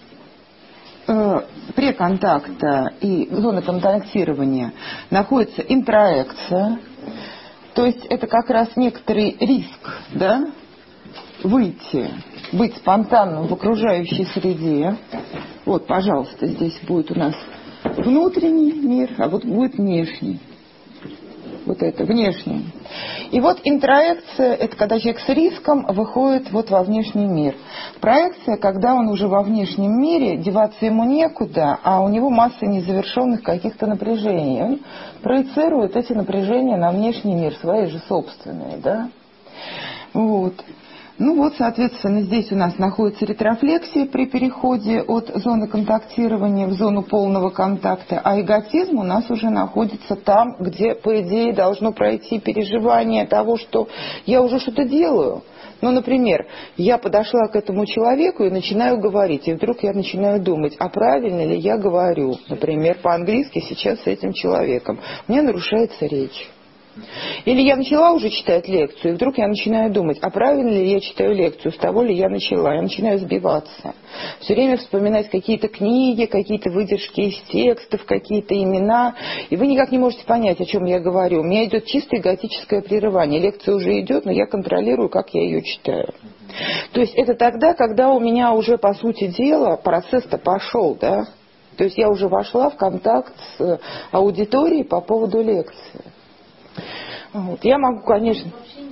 преконтакта и зоны контактирования находится интроекция, то есть это как раз некоторый риск, да, выйти, быть спонтанным в окружающей среде. Вот, пожалуйста, здесь будет у нас внутренний мир, а вот будет внешний. Вот это, внешний. И вот интроекция, это когда человек с риском выходит вот во внешний мир. Проекция, когда он уже во внешнем мире, деваться ему некуда, а у него масса незавершенных каких-то напряжений. Он проецирует эти напряжения на внешний мир, свои же собственные, да. Вот. Ну вот, соответственно, здесь у нас находится ретрофлексия при переходе от зоны контактирования в зону полного контакта, а эготизм у нас уже находится там, где, по идее, должно пройти переживание того, что я уже что-то делаю. Ну, например, я подошла к этому человеку и начинаю говорить, и вдруг я начинаю думать, а правильно ли я говорю, например, по-английски сейчас с этим человеком. У меня нарушается речь. Или я начала уже читать лекцию, и вдруг я начинаю думать, а правильно ли я читаю лекцию, с того ли я начала. Я начинаю сбиваться. Все время вспоминать какие-то книги, какие-то выдержки из текстов, какие-то имена. И вы никак не можете понять, о чем я говорю. У меня идет чисто эготическое прерывание. Лекция уже идет, но я контролирую, как я ее читаю. То есть это тогда, когда у меня уже, по сути дела, процесс-то пошел, да? То есть я уже вошла в контакт с аудиторией по поводу лекции. Вот. Я могу, конечно...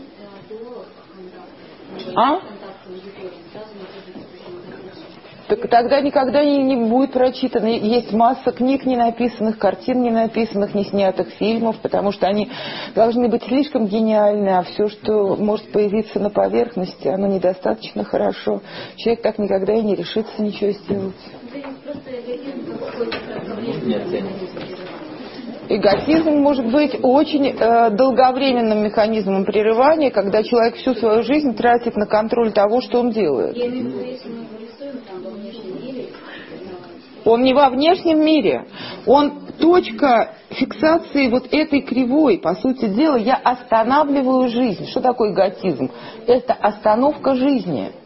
Так тогда никогда не будет прочитано. Есть масса книг не написанных, картин не написанных, не снятых фильмов, потому что они должны быть слишком гениальны, а все, что может появиться на поверхности, оно недостаточно хорошо. Человек так никогда и не решится ничего сделать. Эготизм может быть очень долговременным механизмом прерывания, когда человек всю свою жизнь тратит на контроль того, что он делает. Я имею в виду, если мы его рисуем там во внешнем мире. Он не во внешнем мире. Он точка фиксации вот этой кривой. По сути дела, я останавливаю жизнь. Что такое эготизм? Это остановка жизни.